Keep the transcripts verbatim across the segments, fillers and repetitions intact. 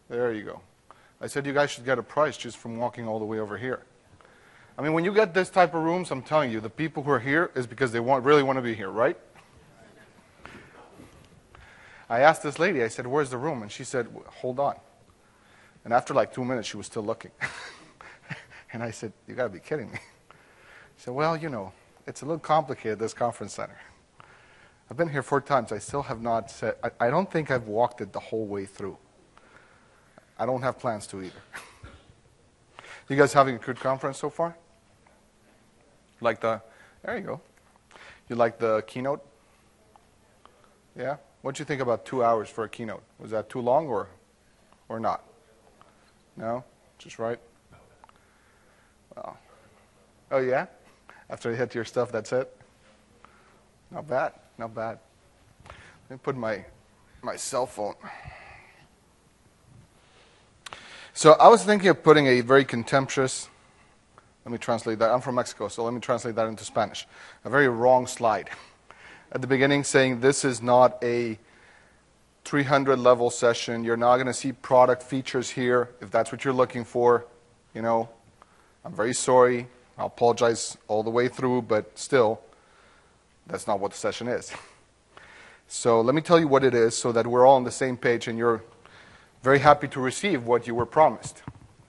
There you go. I said you guys should get a price just from walking all the way over here. I mean, when you get this type of rooms, I'm telling you, the people who are here is because they want, really want to be here, right? I asked this lady, I said, where's the room? And she said, hold on. And after like two minutes, she was still looking. And I said, you got to be kidding me. She said, well, you know, it's a little complicated, this conference center. I've been here four times. I still have not said, I, I don't think I've walked it the whole way through. I don't have plans to either. You guys having a good conference so far? Like the, there you go. You like the keynote? Yeah? What do you think about two hours for a keynote? Was that too long or, or not? No? Just right? Well, oh yeah? After you hit your stuff, that's it? Not bad, not bad. Let me put my, my cell phone. So I was thinking of putting a very contemptuous, let me translate that. I'm from Mexico, so let me translate that into Spanish. A very wrong slide. At the beginning saying this is not a three hundred level session. You're not going to see product features here. If that's what you're looking for, you know, I'm very sorry. I'll apologize all the way through, but still, that's not what the session is. So let me tell you what it is so that we're all on the same page and you're very happy to receive what you were promised.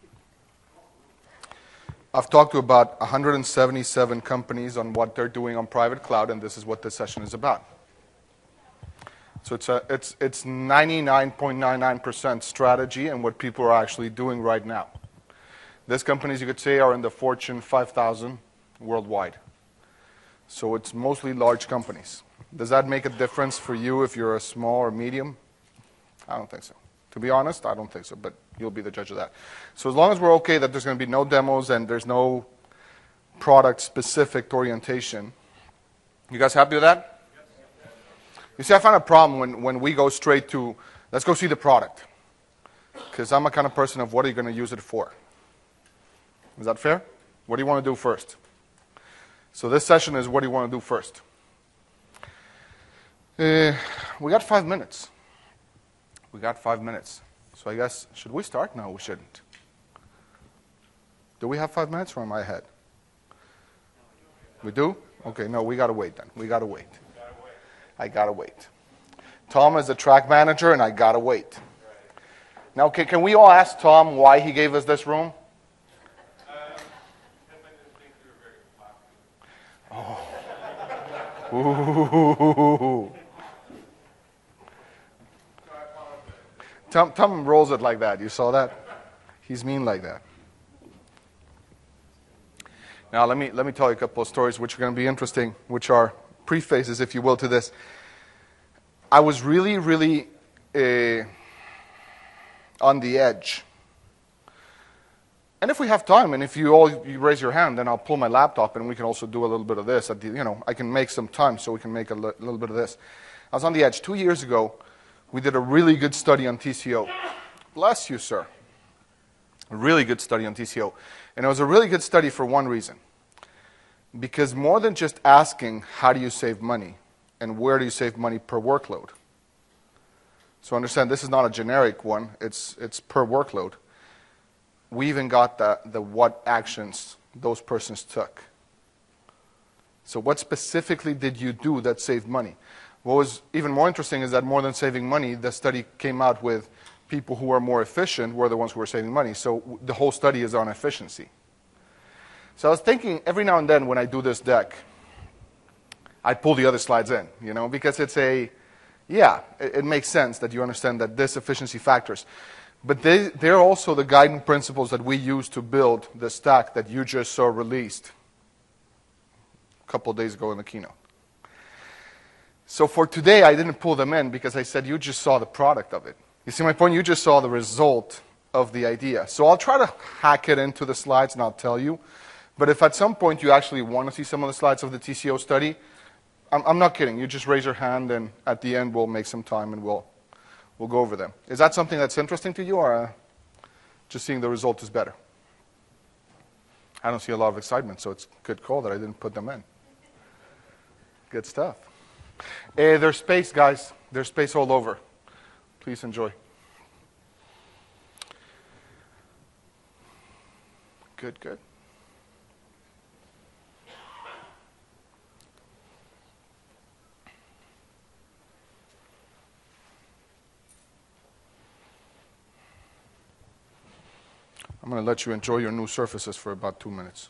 I've talked to about one hundred seventy-seven companies on what they're doing on private cloud, and this is what this session is about. So it's a, it's it's ninety-nine point nine nine percent strategy and what people are actually doing right now. These companies, you could say, are in the Fortune five thousand worldwide. So it's mostly large companies. Does that make a difference for you if you're a small or medium? I don't think so. To be honest, I don't think so, but you'll be the judge of that. So as long as we're okay that there's going to be no demos and there's no product-specific orientation, you guys happy with that? You see, I find a problem when, when we go straight to, let's go see the product. Because I'm a kind of person of what are you going to use it for? Is that fair? What do you want to do first? So this session is what do you want to do first? Uh, we got five minutes. We got five minutes. So I guess, should we start? No, we shouldn't. Do we have five minutes or am I ahead? We do? Okay, no, we got to wait then. We got to wait. I got to wait. Tom is the track manager and I got to wait. Now, okay, can we all ask Tom why he gave us this room? Oh. Ooh. Tom, Tom rolls it like that. You saw that? He's mean like that. Now, let me, let me tell you a couple of stories which are going to be interesting, which are prefaces, if you will, to this. I was really, really uh, on the edge. And if we have time, and if you all you raise your hand, then I'll pull my laptop, and we can also do a little bit of this. At the, you know, I can make some time so we can make a li- little bit of this. I was on the edge. Two years ago, we did a really good study on T C O. Bless you, sir. A really good study on T C O. And it was a really good study for one reason. Because more than just asking, how do you save money? And where do you save money per workload? So understand, this is not a generic one. It's, it's per workload. We even got the, the what actions those persons took. So what specifically did you do that saved money? What was even more interesting is that more than saving money, the study came out with people who are more efficient were the ones who were saving money. So the whole study is on efficiency. So I was thinking every now and then when I do this deck, I pull the other slides in, you know, because it's a, yeah, it, it makes sense that you understand that this efficiency factors. But they, they're also the guiding principles that we use to build the stack that you just saw released a couple of days ago in the keynote. So for today, I didn't pull them in because I said you just saw the product of it. You see my point? You just saw the result of the idea. So I'll try to hack it into the slides and I'll tell you. But if at some point you actually want to see some of the slides of the T C O study, I'm, I'm not kidding. You just raise your hand and at the end we'll make some time and we'll, we'll go over them. Is that something that's interesting to you or uh, just seeing the result is better? I don't see a lot of excitement, so it's a good call that I didn't put them in. Good stuff. Uh, there's space, guys. There's space all over. Please enjoy. Good, good. I'm going to let you enjoy your new surfaces for about two minutes.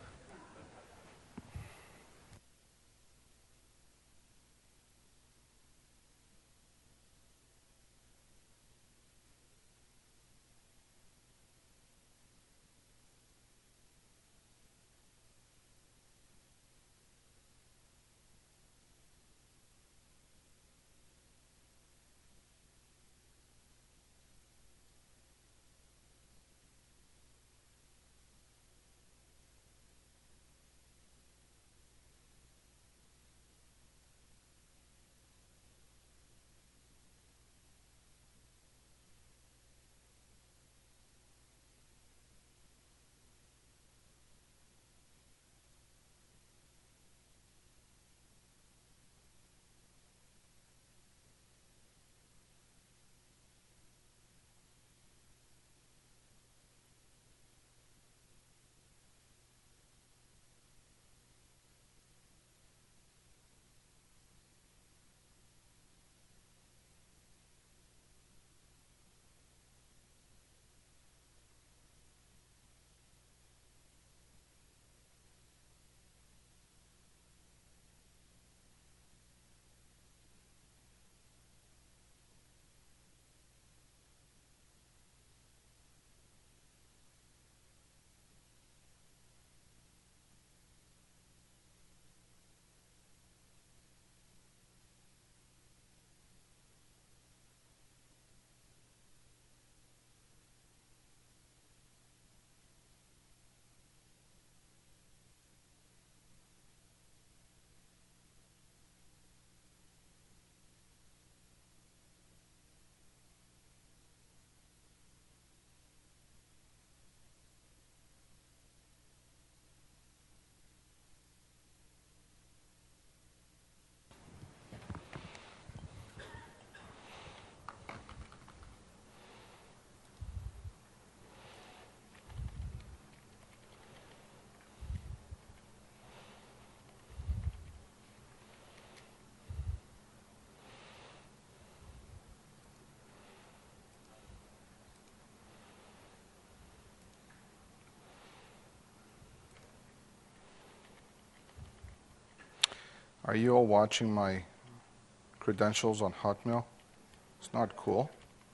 Are you all watching my credentials on Hotmail? It's not cool.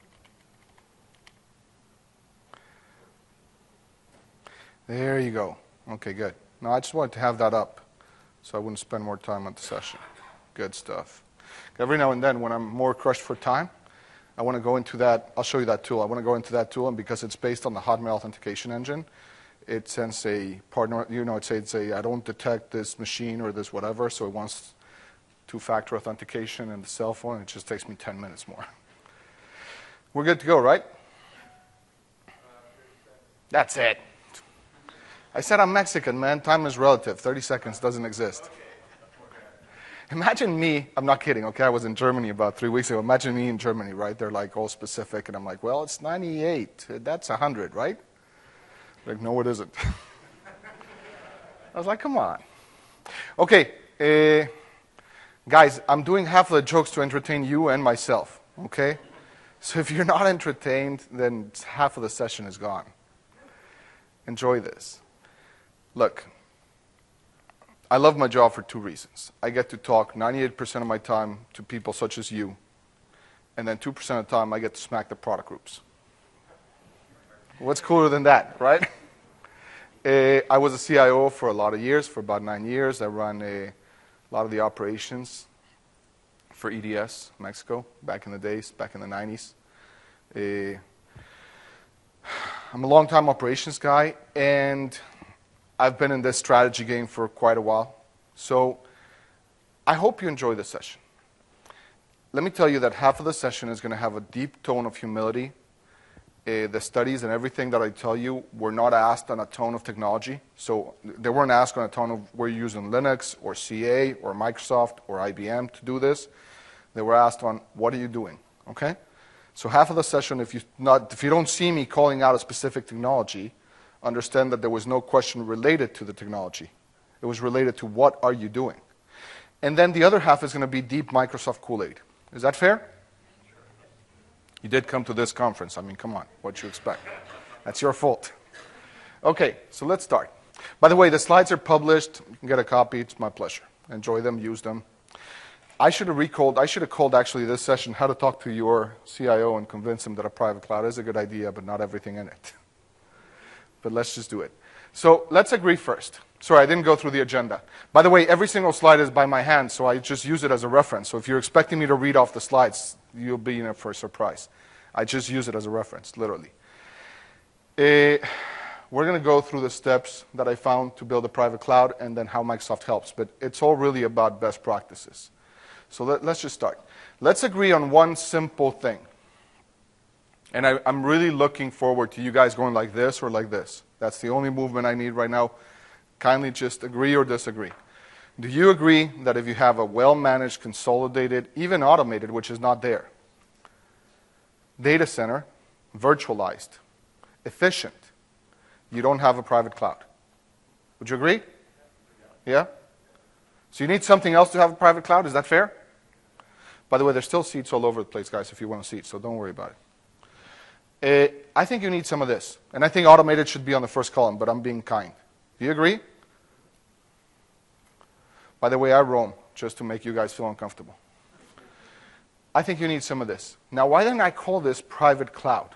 There you go. Okay, good. Now, I just wanted to have that up so I wouldn't spend more time on the session. Good stuff. Every now and then, when I'm more crushed for time, I want to go into that. I'll show you that tool. I want to go into that tool, and because it's based on the Hotmail authentication engine, it sends a partner, you know, it says, say, I don't detect this machine or this whatever, so it wants two-factor authentication and the cell phone. It just takes me ten minutes more. We're good to go, right? That's it. I said I'm Mexican, man. Time is relative. thirty seconds doesn't exist. Imagine me, I'm not kidding, okay? I was in Germany about three weeks ago. Imagine me in Germany, right? They're like all specific, and I'm like, well, it's ninety-eight. That's one hundred, right? Like, no, it isn't. I was like, come on. Okay, uh, guys, I'm doing half of the jokes to entertain you and myself, okay? So if you're not entertained, then half of the session is gone. Enjoy this. Look, I love my job for two reasons. I get to talk ninety-eight percent of my time to people such as you, and then two percent of the time I get to smack the product groups. What's cooler than that, right? uh, I was a C I O for a lot of years, for about nine years. I ran a lot of the operations for E D S, Mexico, back in the days, back in the nineties. Uh, I'm a long-time operations guy, and I've been in this strategy game for quite a while. So I hope you enjoy this session. Let me tell you that half of the session is going to have a deep tone of humility. Uh, the studies and everything that I tell you were not asked on a tone of technology. So they weren't asked on a tone of were you using Linux or C A or Microsoft or I B M to do this. They were asked on what are you doing, okay? So half of the session, if you, not, if you don't see me calling out a specific technology, understand that there was no question related to the technology. It was related to what are you doing. And then the other half is going to be deep Microsoft Kool-Aid. Is that fair? You did come to this conference. I mean, come on. What you expect? That's your fault. Okay, so let's start. By the way, the slides are published. You can get a copy. It's my pleasure. Enjoy them. Use them. I should have recalled, I should have called actually this session, how to talk to your C I O and convince him that a private cloud is a good idea, but not everything in it. But let's just do it. So let's agree first. Sorry, I didn't go through the agenda. By the way, every single slide is by my hand, so I just use it as a reference. So if you're expecting me to read off the slides, you'll be in for a surprise. I just use it as a reference, literally. Uh, we're going to go through the steps that I found to build a private cloud and then how Microsoft helps. But it's all really about best practices. So let, let's just start. Let's agree on one simple thing. And I, I'm really looking forward to you guys going like this or like this. That's the only movement I need right now. Kindly just agree or disagree. Do you agree that if you have a well-managed, consolidated, even automated, which is not there, data center, virtualized, efficient, you don't have a private cloud? Would you agree? Yeah? So you need something else to have a private cloud? Is that fair? By the way, there's still seats all over the place, guys, if you want a seat, so don't worry about it. Uh, I think you need some of this. And I think automated should be on the first column, but I'm being kind. Do you agree? By the way, I roam, just to make you guys feel uncomfortable. I think you need some of this. Now, why didn't I call this private cloud?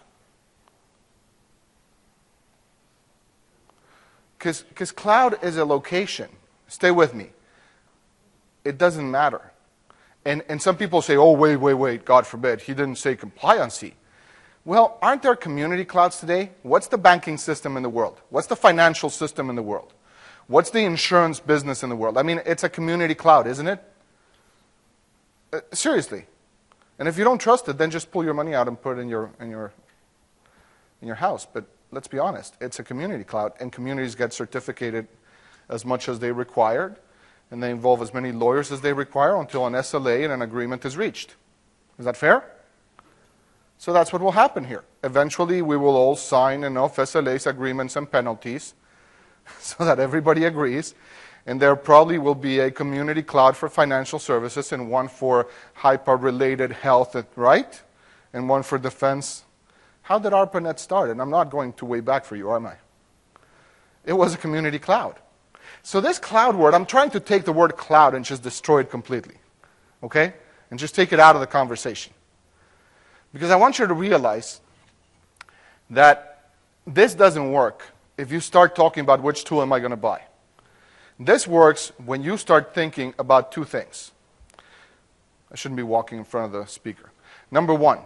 Because cloud is a location. Stay with me. It doesn't matter. And, and some people say, oh, wait, wait, wait, God forbid, he didn't say compliancy. Well, aren't there community clouds today? What's the banking system in the world? What's the financial system in the world? What's the insurance business in the world? I mean, it's a community cloud, isn't it? Uh, seriously. And if you don't trust it, then just pull your money out and put it in your, in your, in your house. But let's be honest, it's a community cloud, and communities get certificated as much as they required, and they involve as many lawyers as they require until an S L A and an agreement is reached. Is that fair? So that's what will happen here. Eventually, we will all sign enough S L As, agreements, and penalties so that everybody agrees. And there probably will be a community cloud for financial services and one for hyper-related health, right? And one for defense. How did ARPANET start? And I'm not going to way back for you, am I? It was a community cloud. So this cloud word, I'm trying to take the word cloud and just destroy it completely. Okay? And just take it out of the conversation. Because I want you to realize that this doesn't work if you start talking about which tool am I going to buy. This works when you start thinking about two things. I shouldn't be walking in front of the speaker. Number one,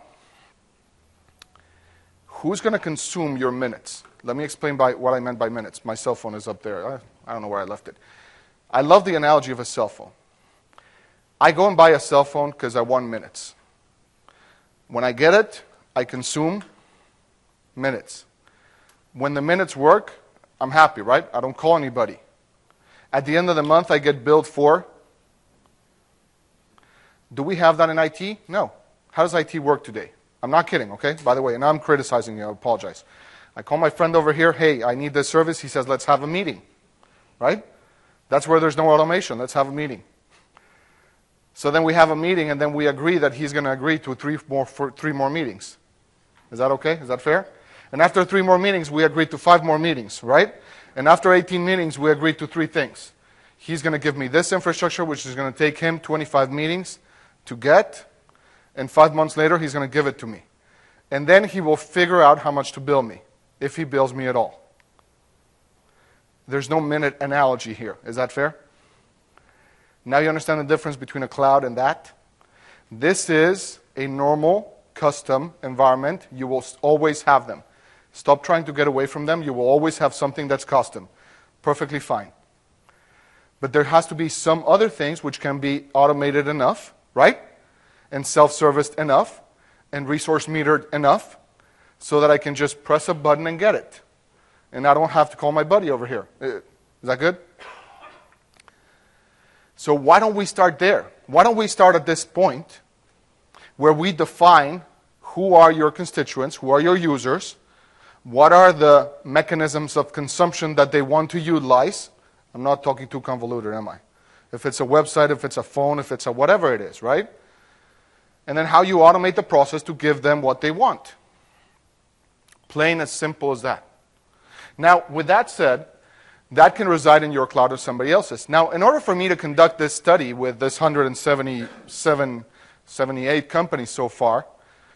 who's going to consume your minutes? Let me explain by what I meant by minutes. My cell phone is up there. I, I don't know where I left it. I love the analogy of a cell phone. I go and buy a cell phone because I want minutes. When I get it, I consume minutes. When the minutes work, I'm happy, right? I don't call anybody. At the end of the month, I get billed for. Do we have that in I T? No. How does I T work today? I'm not kidding, okay? By the way, and I'm criticizing you, I apologize. I call my friend over here, hey, I need this service. He says, let's have a meeting, right? That's where there's no automation. Let's have a meeting. So then we have a meeting, and then we agree that he's going to agree to three more, for three more meetings. Is that okay? Is that fair? And after three more meetings, we agreed to five more meetings, right? And after eighteen meetings, we agreed to three things. He's going to give me this infrastructure, which is going to take him twenty-five meetings to get, and five months later, he's going to give it to me. And then he will figure out how much to bill me, if he bills me at all. There's no minute analogy here. Is that fair? Now you understand the difference between a cloud and that? This is a normal, custom environment. You will always have them. Stop trying to get away from them. You will always have something that's custom. Perfectly fine. But there has to be some other things which can be automated enough, right? And self-serviced enough, and resource metered enough, so that I can just press a button and get it. And I don't have to call my buddy over here. Is that good? So why don't we start there? Why don't we start at this point where we define who are your constituents, who are your users, What are the mechanisms of consumption that they want to utilize? I'm not talking too convoluted, am I? If it's a website, if it's a phone, if it's a whatever it is, right? And then how you automate the process to give them what they want. Plain as simple as that. Now, with that said, that can reside in your cloud or somebody else's. Now, in order for me to conduct this study with this one hundred seventy-seven, seventy-eight companies so far,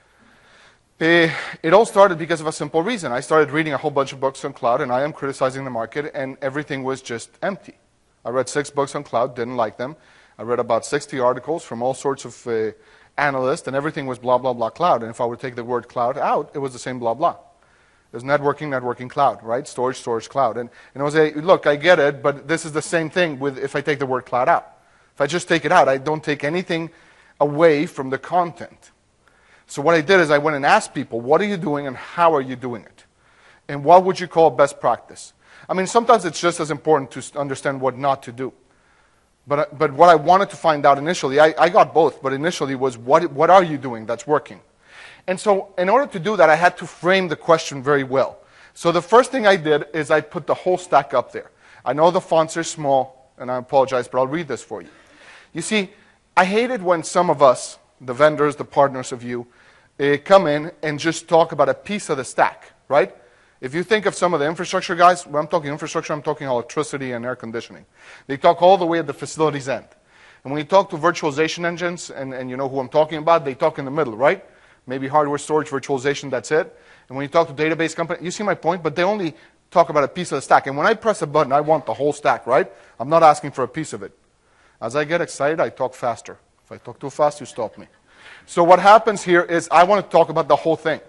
eh, it all started because of a simple reason. I started reading a whole bunch of books on cloud, and I am criticizing the market, and everything was just empty. I read six books on cloud, didn't like them. I read about sixty articles from all sorts of uh, analysts, and everything was blah, blah, blah, cloud. And if I were to take the word cloud out, it was the same blah, blah. It was networking, networking, cloud, right? Storage, storage, cloud. And, and I was like, look, I get it, but this is the same thing with if I take the word cloud out. If I just take it out, I don't take anything away from the content. So what I did is I went and asked people, what are you doing and how are you doing it? And what would you call best practice? I mean, sometimes it's just as important to understand what not to do. But, but what I wanted to find out initially, I, I got both, but initially was what, what are you doing that's working? And so in order to do that, I had to frame the question very well. So the first thing I did is I put the whole stack up there. I know the fonts are small, and I apologize, but I'll read this for you. You see, I hate it when some of us, the vendors, the partners of you, uh, come in and just talk about a piece of the stack, right? If you think of some of the infrastructure guys, when I'm talking infrastructure, I'm talking electricity and air conditioning. They talk all the way at the facilities end. And when you talk to virtualization engines, and, and you know who I'm talking about, they talk in the middle, right? Maybe hardware storage, virtualization, that's it. And when you talk to database company, you see my point, but they only talk about a piece of the stack. And when I press a button, I want the whole stack, right? I'm not asking for a piece of it. As I get excited, I talk faster. If I talk too fast, you stop me. So what happens here is I want to talk about the whole thing.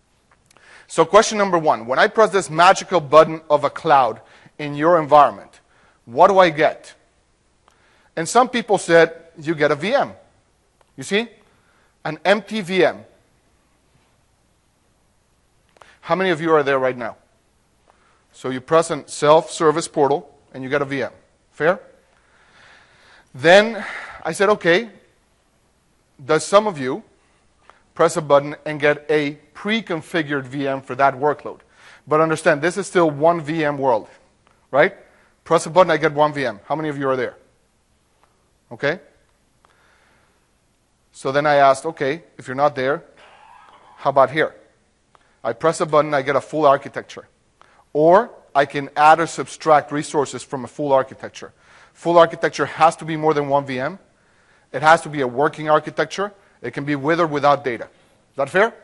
So question number one, when I press this magical button of a cloud in your environment, what do I get? And some people said, you get a V M. You see? An empty V M. How many of you are there right now? So you press a self-service portal, and you get a V M. Fair? Then I said, okay, does some of you press a button and get a pre-configured V M for that workload? But understand, this is still one V M world, right? Press a button, I get one V M. How many of you are there? Okay? So then I asked, okay, if you're not there, how about here? I press a button, I get a full architecture. Or I can add or subtract resources from a full architecture. Full architecture has to be more than one V M. It has to be a working architecture. It can be with or without data. Is that fair?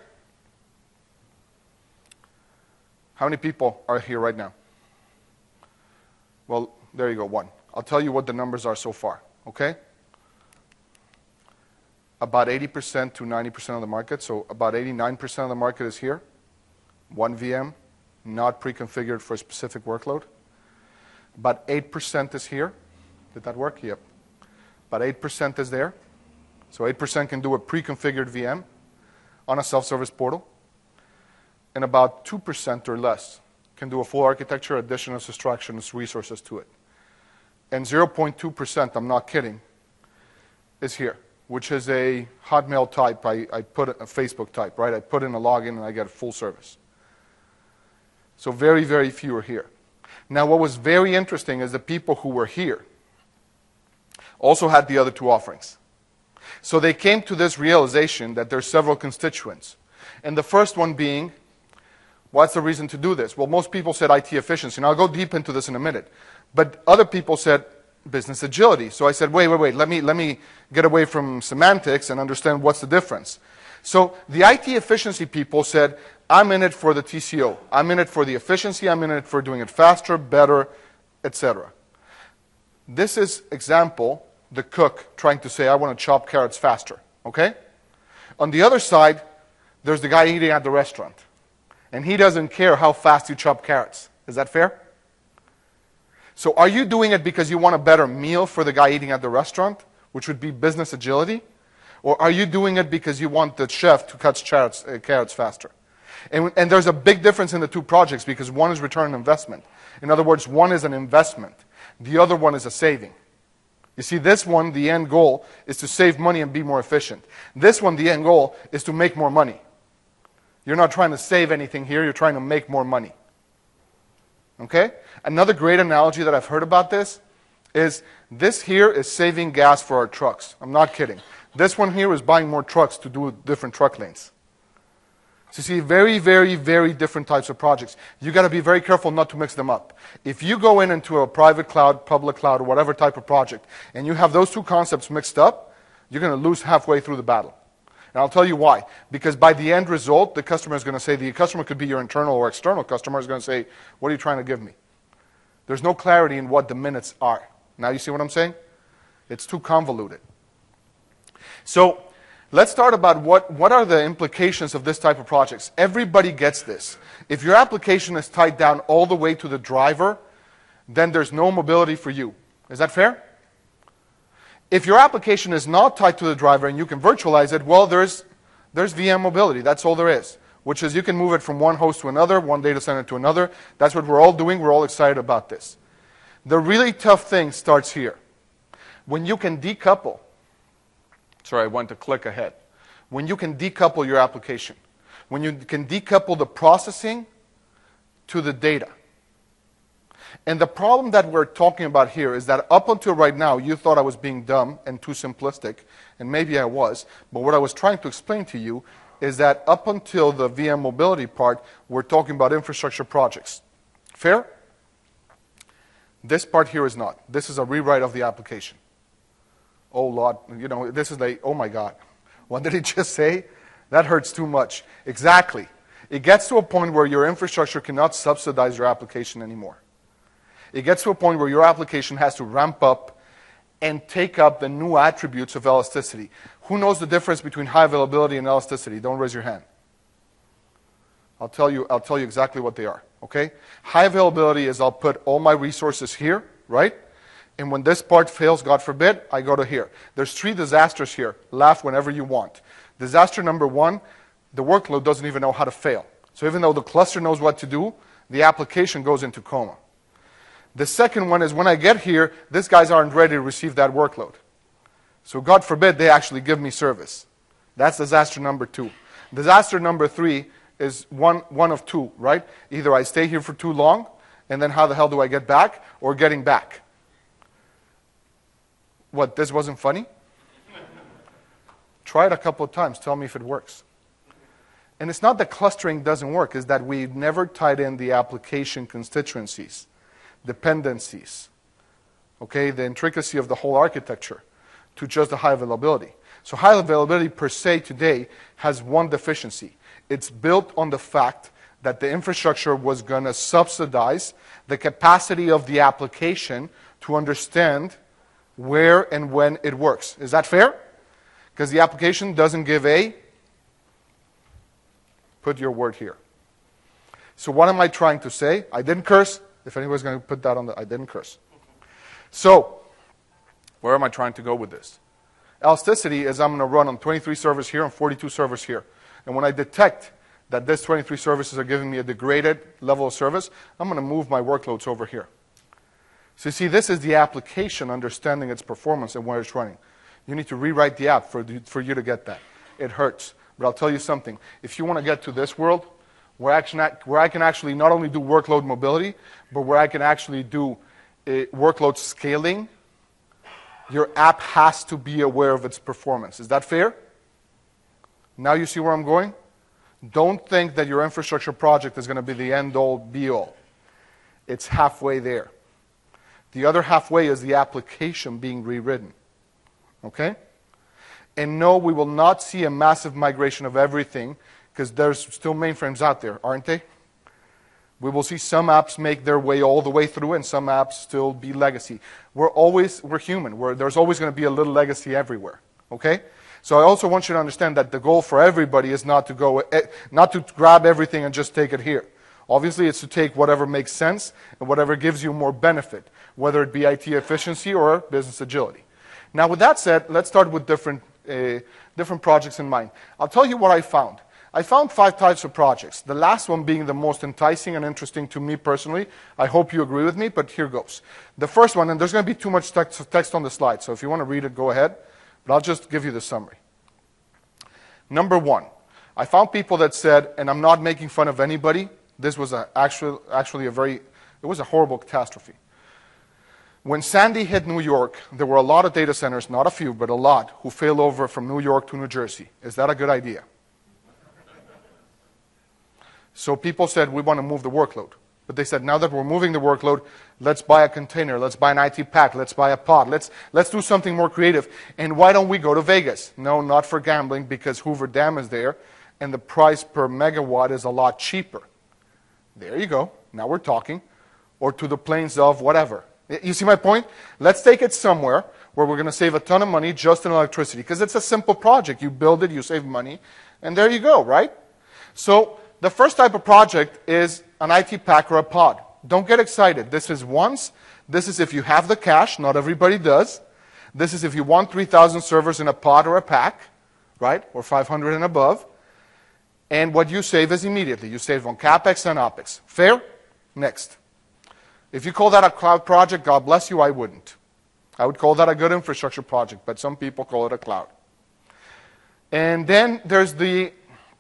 How many people are here right now? Well, there you go, one. I'll tell you what the numbers are so far, okay? About eighty percent to ninety percent of the market, so about eighty-nine percent of the market is here. One V M, not pre-configured for a specific workload. About eight percent is here. Did that work? Yep. About eight percent is there. So eight percent can do a pre-configured V M on a self-service portal. And about two percent or less can do a full architecture, addition and subtraction of resources to it. And zero point two percent, I'm not kidding, is here, which is a Hotmail type. I, I put a Facebook type, right? I put in a login and I get full service. So very, very few are here. Now, what was very interesting is the people who were here also had the other two offerings. So they came to this realization that there's several constituents. And the first one being, what's the reason to do this? Well, most people said I T efficiency. And I'll go deep into this in a minute. But other people said business agility. So I said, wait, wait, wait, let me, let me get away from semantics and understand what's the difference. So the I T efficiency people said, I'm in it for the T C O. I'm in it for the efficiency. I'm in it for doing it faster, better, et cetera. This is example, the cook trying to say, I want to chop carrots faster. Okay? On the other side, there's the guy eating at the restaurant. And he doesn't care how fast you chop carrots. Is that fair? So are you doing it because you want a better meal for the guy eating at the restaurant, which would be business agility? Or are you doing it because you want the chef to cut carrots, uh, carrots faster? And, and there's a big difference in the two projects because one is return on investment. In other words, one is an investment. The other one is a saving. You see, this one, the end goal, is to save money and be more efficient. This one, the end goal, is to make more money. You're not trying to save anything here. You're trying to make more money. Okay? Another great analogy that I've heard about this is this here is saving gas for our trucks. I'm not kidding. This one here is buying more trucks to do different truck lanes. So you see, very, very, very different types of projects. You got to be very careful not to mix them up. If you go in into a private cloud, public cloud, or whatever type of project, and you have those two concepts mixed up, you're going to lose halfway through the battle. And I'll tell you why. Because by the end result, the customer is going to say, the customer could be your internal or external customer, is going to say, what are you trying to give me? There's no clarity in what the minutes are. Now you see what I'm saying? It's too convoluted. So let's start about what, what are the implications of this type of projects. Everybody gets this. If your application is tied down all the way to the driver, then there's no mobility for you. Is that fair? If your application is not tied to the driver and you can virtualize it, well, there's, there's V M mobility. That's all there is, which is you can move it from one host to another, one data center to another. That's what we're all doing. We're all excited about this. The really tough thing starts here. When you can decouple, sorry, I went to click ahead. When you can decouple your application, when you can decouple the processing to the data. And the problem that we're talking about here is that up until right now, you thought I was being dumb and too simplistic, and maybe I was, but what I was trying to explain to you is that up until the V M mobility part, we're talking about infrastructure projects. Fair? This part here is not. This is a rewrite of the application. Oh, Lord, you know, this is like, oh my God. What did he just say? That hurts too much. Exactly. It gets to a point where your infrastructure cannot subsidize your application anymore. It gets to a point where your application has to ramp up and take up the new attributes of elasticity. Who knows the difference between high availability and elasticity? Don't raise your hand. I'll tell you, I'll tell you exactly what they are, okay? High availability is I'll put all my resources here, right? And when this part fails, God forbid, I go to here. There's three disasters here. Laugh whenever you want. Disaster number one, the workload doesn't even know how to fail. So even though the cluster knows what to do, the application goes into coma. The second one is when I get here, these guys aren't ready to receive that workload. So God forbid they actually give me service. That's disaster number two. Disaster number three is one, one of two, right? Either I stay here for too long, and then how the hell do I get back, or getting back. What, this wasn't funny? Try it a couple of times. Tell me if it works. And it's not that clustering doesn't work. It's that we've never tied in the application constituencies, dependencies, okay, the intricacy of the whole architecture to just the high availability. So high availability per se today has one deficiency. It's built on the fact that the infrastructure was going to subsidize the capacity of the application to understand where and when it works. Is that fair? Because the application doesn't give a, put your word here. So what am I trying to say? I didn't curse. If anybody's going to put that on the, I didn't curse. So, where am I trying to go with this? Elasticity is I'm going to run on twenty-three servers here and forty-two servers here. And when I detect that this twenty-three services are giving me a degraded level of service, I'm going to move my workloads over here. So you see, this is the application understanding its performance and where it's running. You need to rewrite the app for, the, for you to get that. It hurts. But I'll tell you something. If you want to get to this world, where I can, where I can actually not only do workload mobility, but where I can actually do uh, workload scaling, your app has to be aware of its performance. Is that fair? Now you see where I'm going? Don't think that your infrastructure project is going to be the end-all, be-all. It's halfway there. The other halfway is the application being rewritten. Okay? And no, we will not see a massive migration of everything, because there's still mainframes out there, aren't they? We will see some apps make their way all the way through, and some apps still be legacy. We're always, we're human. We're, there's always going to be a little legacy everywhere. Okay? So I also want you to understand that the goal for everybody is not to go, not to grab everything and just take it here. Obviously, it's to take whatever makes sense and whatever gives you more benefit, whether it be I T efficiency or business agility. Now, with that said, let's start with different, uh, different projects in mind. I'll tell you what I found. I found five types of projects, the last one being the most enticing and interesting to me personally. I hope you agree with me, but here goes. The first one, and there's going to be too much text, text on the slide, so if you want to read it, go ahead. But I'll just give you the summary. Number one, I found people that said, and I'm not making fun of anybody, this was a, actually, actually a very, it was a horrible catastrophe. When Sandy hit New York, there were a lot of data centers, not a few, but a lot, who failed over from New York to New Jersey. Is that a good idea? So people said, we want to move the workload. But they said, now that we're moving the workload, let's buy a container, let's buy an I T pack, let's buy a pod, let's, let's do something more creative. And why don't we go to Vegas? No, not for gambling, because Hoover Dam is there, and the price per megawatt is a lot cheaper. There you go. Now we're talking. Or to the plains of whatever. You see my point? Let's take it somewhere where we're going to save a ton of money just in electricity, because it's a simple project. You build it, you save money, and there you go, right? So the first type of project is an I T pack or a pod. Don't get excited. This is once. This is if you have the cash. Not everybody does. This is if you want three thousand servers in a pod or a pack, right? Or five hundred and above. And what you save is immediately. You save on CapEx and OpEx. Fair? Next. If you call that a cloud project, God bless you, I wouldn't. I would call that a good infrastructure project, but some people call it a cloud. And then there's the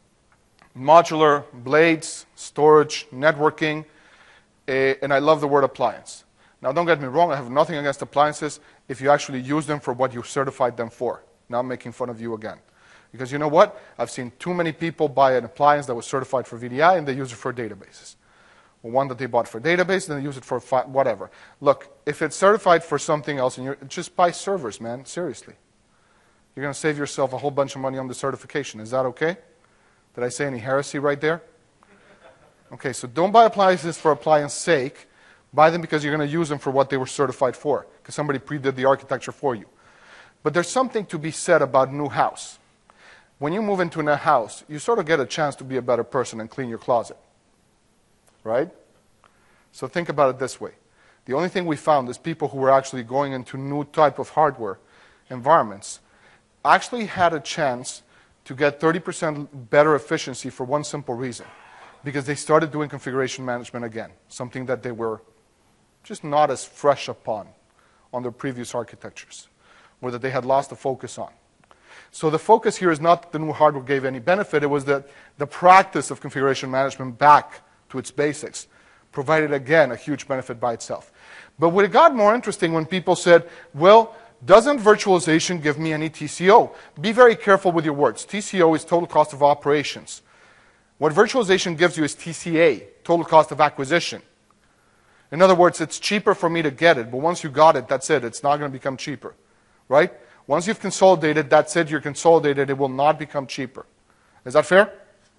modular blades, storage, networking, uh, and I love the word appliance. Now, don't get me wrong, I have nothing against appliances if you actually use them for what you certified them for. Now I'm making fun of you again. Because you know what? I've seen too many people buy an appliance that was certified for V D I and they use it for databases. Or one that they bought for database and they use it for whatever. Look, if it's certified for something else, and you're, just buy servers, man, seriously. You're going to save yourself a whole bunch of money on the certification. Is that okay? Did I say any heresy right there? Okay, so don't buy appliances for appliance sake. Buy them because you're going to use them for what they were certified for, because somebody pre-did the architecture for you. But there's something to be said about new house. When you move into a house, you sort of get a chance to be a better person and clean your closet. Right? So think about it this way. The only thing we found is people who were actually going into new type of hardware environments actually had a chance to get thirty percent better efficiency for one simple reason. Because they started doing configuration management again, something that they were just not as fresh upon on their previous architectures, or that they had lost the focus on. So the focus here is not that the new hardware gave any benefit, it was that the practice of configuration management back to its basics provided, again, a huge benefit by itself. But what got more interesting when people said, well, doesn't virtualization give me any T C O? Be very careful with your words. T C O is total cost of operations. What virtualization gives you is T C A, total cost of acquisition. In other words, it's cheaper for me to get it, but once you got it, that's it. It's not going to become cheaper, right? Once you've consolidated, that's it. You're consolidated. It will not become cheaper. Is that fair?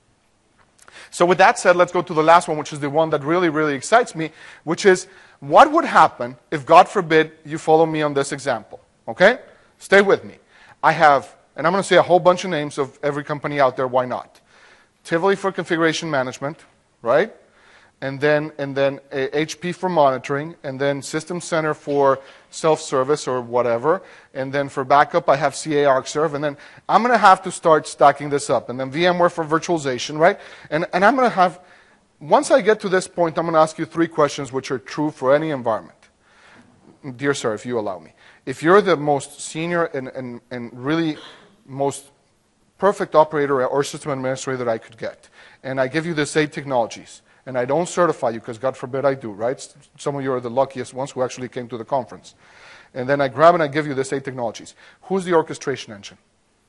So with that said, let's go to the last one, which is the one that really, really excites me, which is what would happen if, God forbid, you follow me on this example, okay? Stay with me. I have, and I'm going to say a whole bunch of names of every company out there, why not? Tivoli for configuration management, right? And then, and then H P for monitoring, and then System Center for self-service or whatever, and then for backup I have C A ArcServe, and then I'm going to have to start stacking this up, and then VMware for virtualization, right? And, and I'm going to have, once I get to this point, I'm going to ask you three questions which are true for any environment. Dear sir, if you allow me. If you're the most senior and, and, and really most perfect operator or system administrator that I could get, and I give you this eight technologies, and I don't certify you, because God forbid I do, right? Some of you are the luckiest ones who actually came to the conference. And then I grab and I give you this eight technologies. Who's the orchestration engine?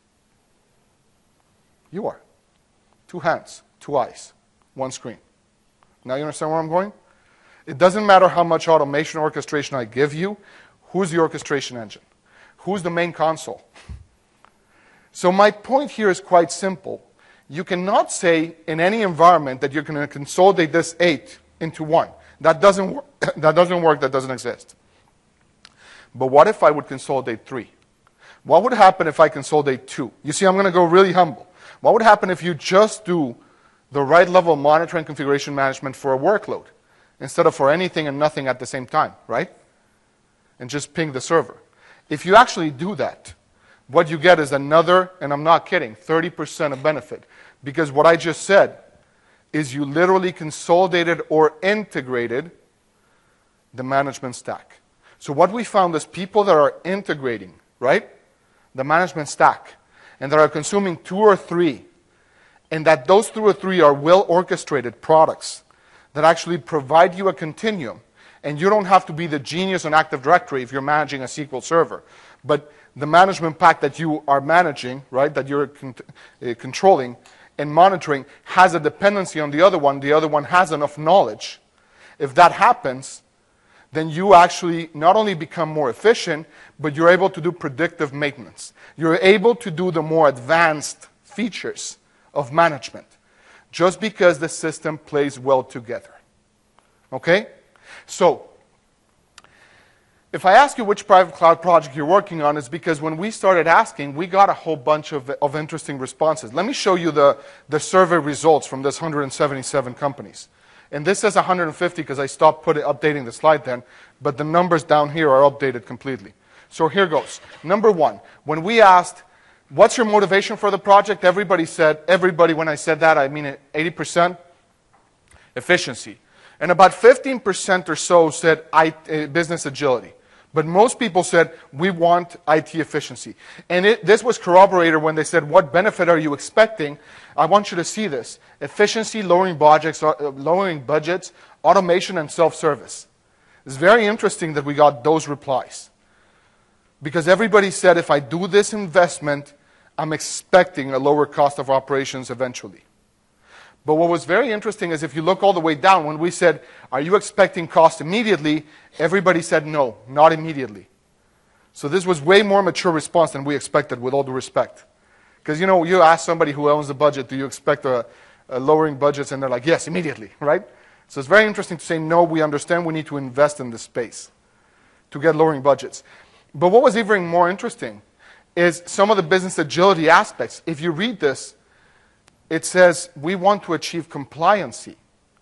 You are. Two hands, two eyes, one screen. Now you understand where I'm going? It doesn't matter how much automation orchestration I give you. Who's the orchestration engine? Who's the main console? So my point here is quite simple. You cannot say in any environment that you're going to consolidate this eight into one. That doesn't work. That doesn't work. That doesn't exist. But what if I would consolidate three? What would happen if I consolidate two? You see, I'm going to go really humble. What would happen if you just do the right level of monitoring configuration management for a workload instead of for anything and nothing at the same time, right? And just ping the server. If you actually do that, what you get is another, and I'm not kidding, thirty percent of benefit. Because what I just said is you literally consolidated or integrated the management stack. So what we found is people that are integrating, right, the management stack, and that are consuming two or three, and that those two or three are well-orchestrated products that actually provide you a continuum. And you don't have to be the genius on Active Directory if you're managing a S Q L server. But the management pack that you are managing, right, that you're con uh, controlling and monitoring has a dependency on the other one. The other one has enough knowledge. If that happens, then you actually not only become more efficient, but you're able to do predictive maintenance. You're able to do the more advanced features of management just because the system plays well together. Okay? So, if I ask you which private cloud project you're working on, it's because when we started asking, we got a whole bunch of, of interesting responses. Let me show you the, the survey results from this one hundred seventy-seven companies. And this says one hundred fifty because I stopped putting, updating the slide then, but the numbers down here are updated completely. So here goes. Number one, when we asked, what's your motivation for the project? Everybody said, everybody, when I said that, I mean eighty percent, efficiency. And about fifteen percent or so said I, uh, business agility. But most people said, we want I T efficiency. And it, this was corroborated when they said, what benefit are you expecting? I want you to see this. Efficiency, lowering budgets, uh, lowering budgets, automation, and self-service. It's very interesting that we got those replies. Because everybody said, if I do this investment, I'm expecting a lower cost of operations eventually. But what was very interesting is if you look all the way down, when we said, are you expecting cost immediately? Everybody said no, not immediately. So this was way more mature response than we expected, with all due respect. Because, you know, you ask somebody who owns the budget, do you expect a, a lowering budgets? And they're like, yes, immediately, right? So it's very interesting to say, no, we understand we need to invest in this space to get lowering budgets. But what was even more interesting is some of the business agility aspects. If you read this, it says, we want to achieve compliancy.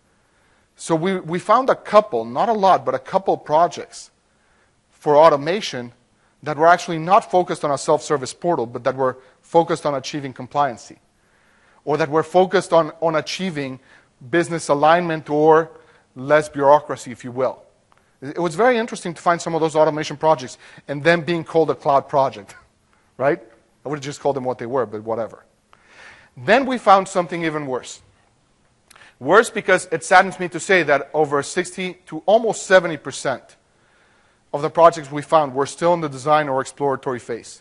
So we, we found a couple, not a lot, but a couple projects for automation that were actually not focused on a self-service portal, but that were focused on achieving compliancy. Or that were focused on, on achieving business alignment or less bureaucracy, if you will. It was very interesting to find some of those automation projects and them being called a cloud project, right? I would have just called them what they were, but whatever. Then we found something even worse. Worse because it saddens me to say that over sixty to almost seventy percent of the projects we found were still in the design or exploratory phase.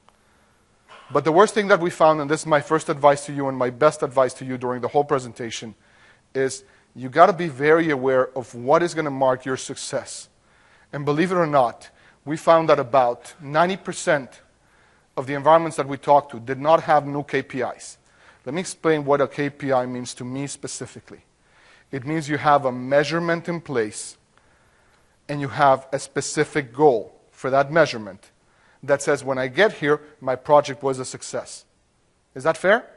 But the worst thing that we found, and this is my first advice to you and my best advice to you during the whole presentation, is you got to be very aware of what is going to mark your success. And believe it or not, we found that about ninety percent of the environments that we talked to did not have new K P Is. Let me explain what a K P I means to me specifically. It means you have a measurement in place and you have a specific goal for that measurement that says, when I get here, my project was a success. Is that fair?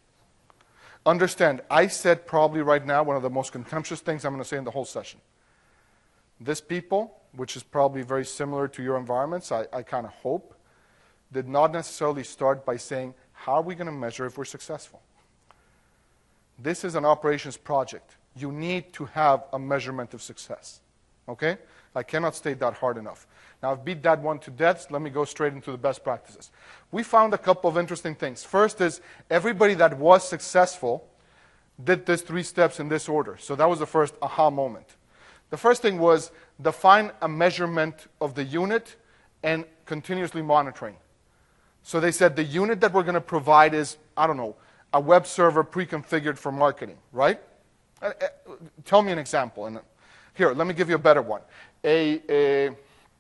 Understand, I said probably right now one of the most contemptuous things I'm going to say in the whole session. This people, which is probably very similar to your environments, I, I kind of hope, did not necessarily start by saying, how are we going to measure if we're successful? This is an operations project. You need to have a measurement of success. Okay? I cannot state that hard enough. Now, I've beat that one to death. Let me go straight into the best practices. We found a couple of interesting things. First is, everybody that was successful did these three steps in this order. So that was the first aha moment. The first thing was, define a measurement of the unit and continuously monitoring. So they said the unit that we're going to provide is, I don't know, a web server pre-configured for marketing, right? Uh, uh, tell me an example. And here, let me give you a better one. A, a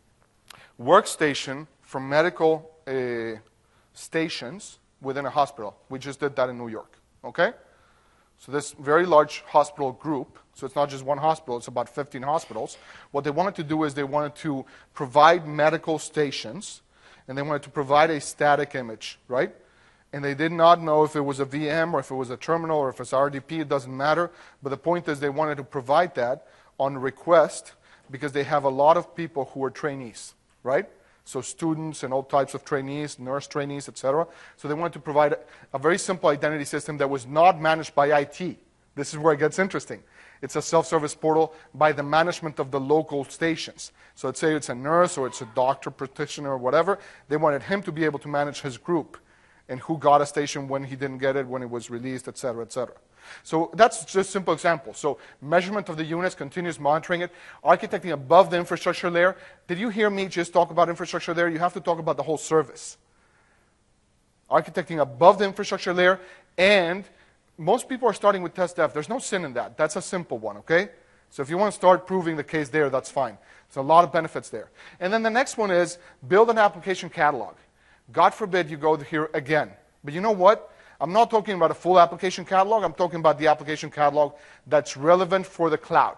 workstation for medical uh, stations within a hospital. We just did that in New York, okay? So this very large hospital group, so it's not just one hospital, it's about fifteen hospitals. What they wanted to do is they wanted to provide medical stations, and they wanted to provide a static image, right? And they did not know if it was a V M or if it was a terminal or if it's R D P, it doesn't matter. But the point is they wanted to provide that on request because they have a lot of people who are trainees, right? So students and all types of trainees, nurse trainees, et cetera. So they wanted to provide a very simple identity system that was not managed by I T. This is where it gets interesting. It's a self-service portal by the management of the local stations. So let's say it's a nurse or it's a doctor, practitioner, or whatever. They wanted him to be able to manage his group and who got a station when he didn't get it, when it was released, et cetera, et cetera. So that's just a simple example. So measurement of the units, continuous monitoring it, architecting above the infrastructure layer. Did you hear me just talk about infrastructure layer? You have to talk about the whole service. Architecting above the infrastructure layer, and most people are starting with test dev. There's no sin in that. That's a simple one, okay? So if you want to start proving the case there, that's fine. There's a lot of benefits there. And then the next one is build an application catalog. God forbid you go here again. But you know what? I'm not talking about a full application catalog. I'm talking about the application catalog that's relevant for the cloud.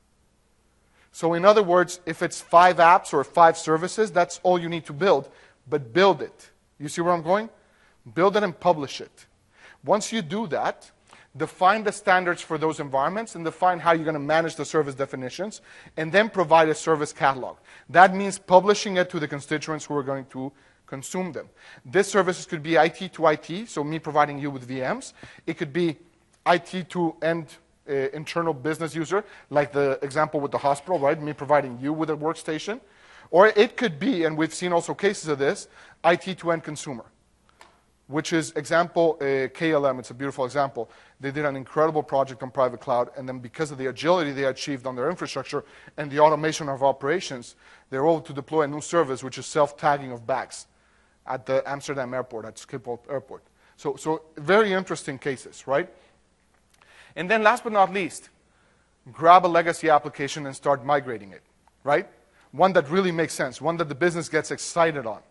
So in other words, if it's five apps or five services, that's all you need to build. But build it. You see where I'm going? Build it and publish it. Once you do that, define the standards for those environments and define how you're going to manage the service definitions, and then provide a service catalog. That means publishing it to the constituents who are going to consume them. This services could be I T to I T, so me providing you with V Ms. It could be I T to end uh, internal business user, like the example with the hospital, right? Me providing you with a workstation. Or it could be, and we've seen also cases of this, I T to end consumer, which is example uh, K L M. It's a beautiful example. They did an incredible project on private cloud, and then because of the agility they achieved on their infrastructure and the automation of operations, they were able to deploy a new service, which is self-tagging of bags at the Amsterdam airport, at Schiphol airport. So, so very interesting cases, right? And then last but not least, grab a legacy application and start migrating it, right? One that really makes sense, one that the business gets excited on.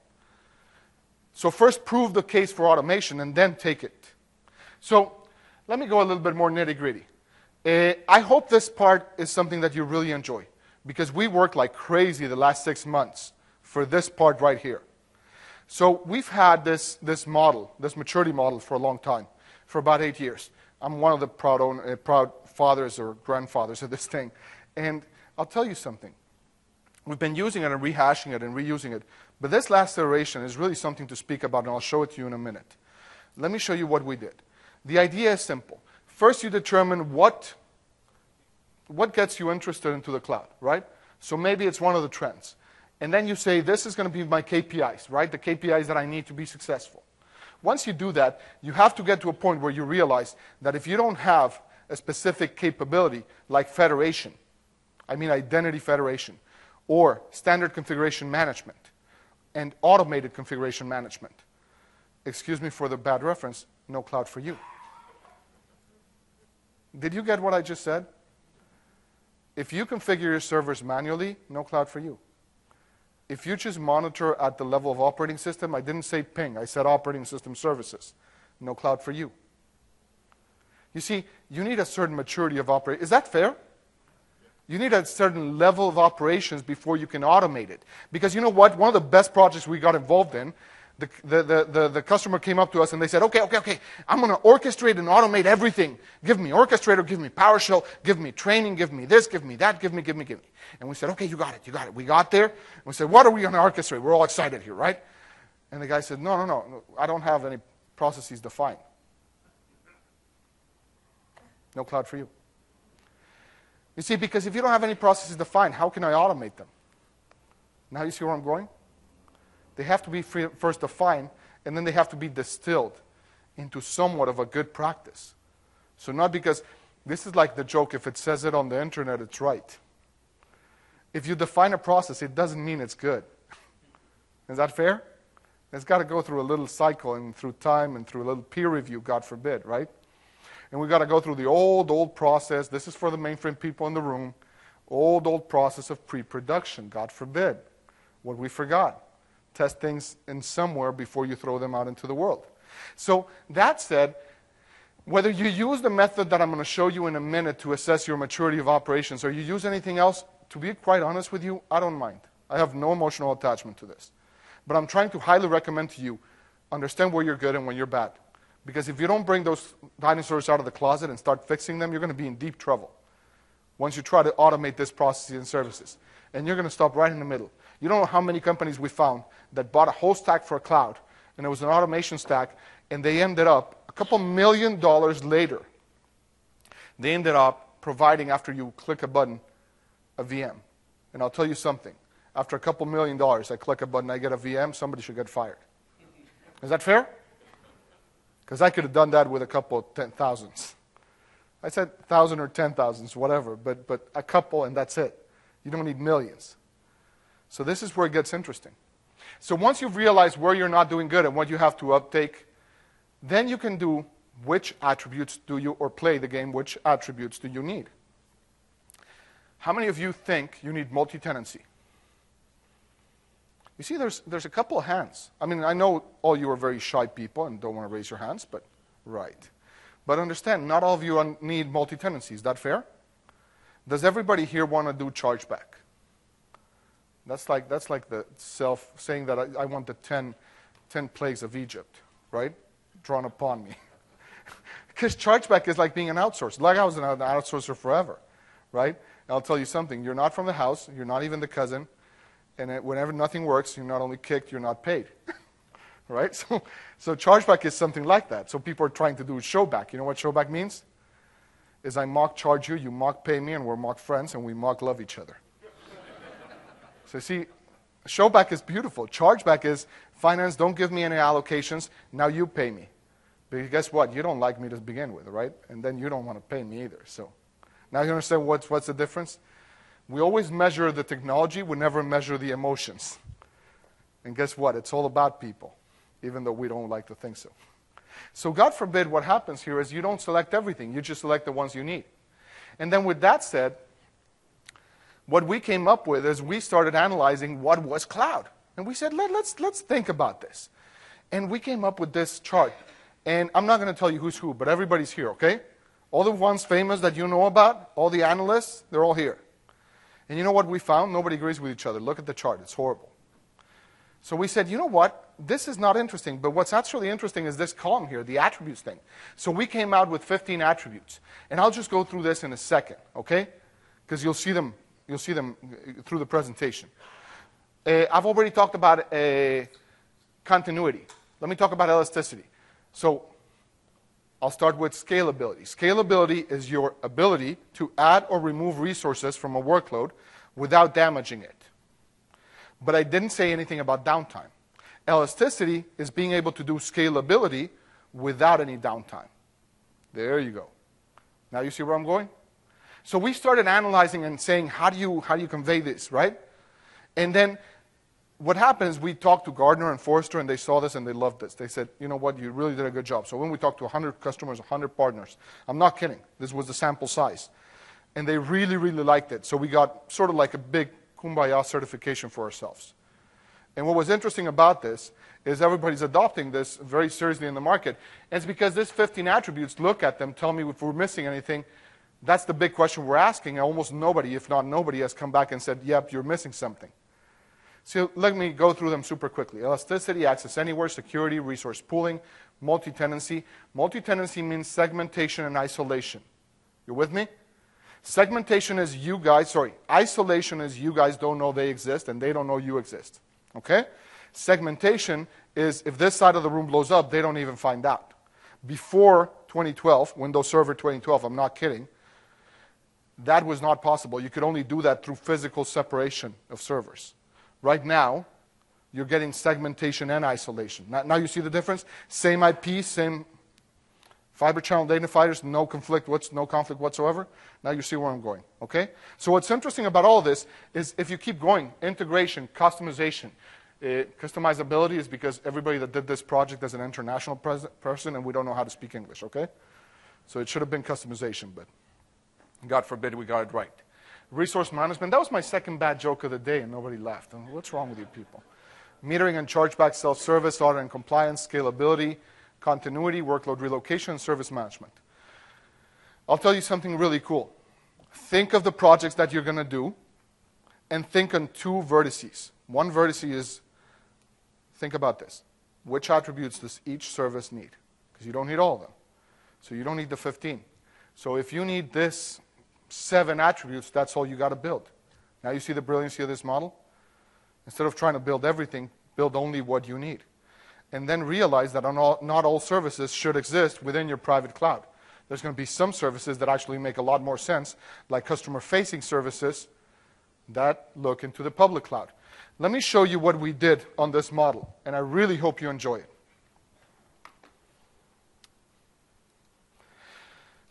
So first prove the case for automation and then take it. So let me go a little bit more nitty-gritty. Uh, I hope this part is something that you really enjoy, because we worked like crazy the last six months for this part right here. So we've had this, this model, this maturity model for a long time, for about eight years. I'm one of the proud, own, uh, proud fathers or grandfathers of this thing. And I'll tell you something. We've been using it and rehashing it and reusing it. But this last iteration is really something to speak about, and I'll show it to you in a minute. Let me show you what we did. The idea is simple. First, you determine what, what gets you interested into the cloud, right? So maybe it's one of the trends. And then you say, this is going to be my K P Is, right? The K P Is that I need to be successful. Once you do that, you have to get to a point where you realize that if you don't have a specific capability, like federation, I mean identity federation, or standard configuration management, and automated configuration management, excuse me for the bad reference, no cloud for you. Did you get what I just said? If you configure your servers manually, no cloud for you. If you just monitor at the level of operating system, I didn't say ping, I said operating system services, no cloud for you. You see, you need a certain maturity of operation. Is that fair? You need a certain level of operations before you can automate it. Because you know what? One of the best projects we got involved in, the, the, the, the, the customer came up to us and they said, okay, okay, okay, I'm going to orchestrate and automate everything. Give me orchestrator, give me PowerShell, give me training, give me this, give me that, give me, give me, give me. And we said, okay, you got it, you got it. We got there. And we said, what are we going to orchestrate? We're all excited here, right? And the guy said, no, no, no, no, I don't have any processes defined. No cloud for you. You see, because if you don't have any processes defined, how can I automate them? Now you see where I'm going? They have to be free, first defined, and then they have to be distilled into somewhat of a good practice. So not because, this is like the joke, if it says it on the internet, it's right. If you define a process, it doesn't mean it's good. Is that fair? It's got to go through a little cycle and through time and through a little peer review, God forbid, right? And we've got to go through the old, old process. This is for the mainframe people in the room. Old, old process of pre-production, God forbid. What we forgot. Test things in somewhere before you throw them out into the world. So that said, whether you use the method that I'm going to show you in a minute to assess your maturity of operations, or you use anything else, to be quite honest with you, I don't mind. I have no emotional attachment to this. But I'm trying to highly recommend to you, understand where you're good and when you're bad. Because if you don't bring those dinosaurs out of the closet and start fixing them, you're going to be in deep trouble once you try to automate this processes and services. And you're going to stop right in the middle. You don't know how many companies we found that bought a whole stack for a cloud, and it was an automation stack, and they ended up, a couple million dollars later, they ended up providing, after you click a button, a V M. And I'll tell you something. After a couple million dollars, I click a button, I get a V M, somebody should get fired. Is that fair? Because I could have done that with a couple of ten thousands. I said thousand or ten thousands, whatever, but, but a couple and that's it. You don't need millions. So this is where it gets interesting. So once you've realized where you're not doing good and what you have to uptake, then you can do which attributes do you, or play the game, which attributes do you need. How many of you think you need multi-tenancy? You see, there's, there's a couple of hands. I mean, I know all you are very shy people and don't want to raise your hands, but right. But understand, not all of you need multi-tenancy. Is that fair? Does everybody here want to do chargeback? That's like, that's like the self saying that I, I want the ten, ten plagues of Egypt, right? Drawn upon me. Because chargeback is like being an outsourcer. Like I was an outsourcer forever, right? And I'll tell you something. You're not from the house. You're not even the cousin. And it, whenever nothing works, you're not only kicked, you're not paid. Right? So, so chargeback is something like that. So people are trying to do showback. You know what showback means? Is I mock charge you, you mock pay me, and we're mock friends, and we mock love each other. So see, showback is beautiful. Chargeback is finance, don't give me any allocations, now you pay me. Because guess what? You don't like me to begin with, right? And then you don't want to pay me either. So now you understand what's, what's the difference? We always measure the technology, we never measure the emotions. And guess what? It's all about people, even though we don't like to think so. So God forbid what happens here is you don't select everything. You just select the ones you need. And then with that said, what we came up with is we started analyzing what was cloud. And we said, Let, let's, let's think about this. And we came up with this chart. And I'm not going to tell you who's who, but everybody's here, okay? All the ones famous that you know about, all the analysts, they're all here. And you know what we found? Nobody agrees with each other. Look at the chart. It's horrible. So we said, you know what? This is not interesting, but what's actually interesting is this column here, the attributes thing. So we came out with fifteen attributes. And I'll just go through this in a second, okay? Because you'll see them, you'll see them through the presentation. Uh, I've already talked about uh, continuity. Let me talk about elasticity. So I'll start with scalability. Scalability is your ability to add or remove resources from a workload without damaging it. But I didn't say anything about downtime. Elasticity is being able to do scalability without any downtime. There you go. Now you see where I'm going? So we started analyzing and saying, how do you, how do you convey this, right? And then what happens, we talked to Gartner and Forrester, and they saw this and they loved this. They said, you know what, you really did a good job. So when we talked to one hundred customers, one hundred partners, I'm not kidding, this was the sample size. And they really, really liked it. So we got sort of like a big Kumbaya certification for ourselves. And what was interesting about this is everybody's adopting this very seriously in the market. And it's because these fifteen attributes, look at them, tell me if we're missing anything. That's the big question we're asking. Almost nobody, if not nobody, has come back and said, yep, you're missing something. So let me go through them super quickly. Elasticity, access anywhere, security, resource pooling, multi-tenancy. Multi-tenancy means segmentation and isolation. You with me? Segmentation is you guys, sorry, isolation is you guys don't know they exist and they don't know you exist. Okay? Segmentation is if this side of the room blows up, they don't even find out. Before twenty twelve, Windows Server twenty twelve, I'm not kidding, that was not possible. You could only do that through physical separation of servers. Right now, you're getting segmentation and isolation. Now, now you see the difference? Same I P, same fiber channel identifiers, no conflict, what's, no conflict whatsoever. Now you see where I'm going, okay? So what's interesting about all this is if you keep going, integration, customization. Uh, customizability is because everybody that did this project is an international person and we don't know how to speak English, okay? So it should have been customization, but God forbid we got it right. Resource management, that was my second bad joke of the day and nobody laughed. What's wrong with you people? Metering and chargeback, self-service, audit and compliance, scalability, continuity, workload relocation, and service management. I'll tell you something really cool. Think of the projects that you're going to do and think on two vertices. One vertex is, think about this. Which attributes does each service need? Because you don't need all of them. So you don't need the fifteen. So if you need this seven attributes, that's all you got to build. Now you see the brilliancy of this model? Instead of trying to build everything, build only what you need. And then realize that on all, not all services should exist within your private cloud. There's going to be some services that actually make a lot more sense, like customer-facing services that look into the public cloud. Let me show you what we did on this model, and I really hope you enjoy it.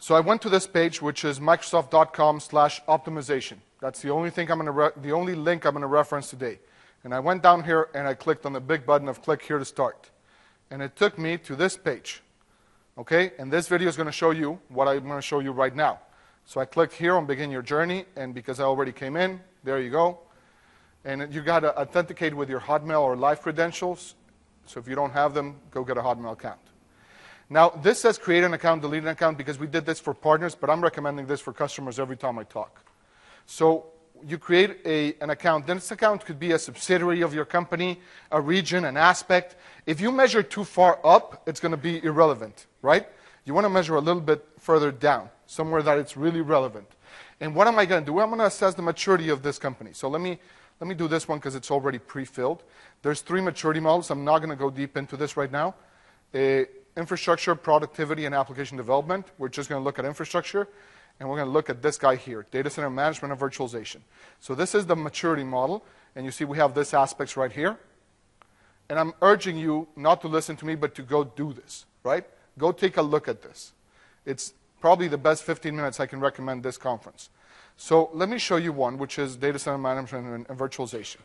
So I went to this page, which is Microsoft dot com slash optimization. That's the only thing I'm going to the only link I'm going to reference today. And I went down here and I clicked on the big button of click here to start. And it took me to this page. Okay? And this video is going to show you what I'm going to show you right now. So I clicked here on begin your journey, and because I already came in, there you go. And you got to authenticate with your Hotmail or Live credentials. So if you don't have them, go get a Hotmail account. Now, this says create an account, delete an account, because we did this for partners, but I'm recommending this for customers every time I talk. So you create a, an account. Then this account could be a subsidiary of your company, a region, an aspect. If you measure too far up, it's going to be irrelevant, right? You want to measure a little bit further down, somewhere that it's really relevant. And what am I going to do? I'm going to assess the maturity of this company. So let me, let me do this one because it's already pre-filled. There's three maturity models. I'm not going to go deep into this right now. Uh, infrastructure, productivity, and application development. We're just going to look at infrastructure. And we're going to look at this guy here, data center management and virtualization. So this is the maturity model. And you see we have this aspects right here. And I'm urging you not to listen to me, but to go do this, right? Go take a look at this. It's probably the best fifteen minutes I can recommend this conference. So let me show you one, which is data center management and, and virtualization.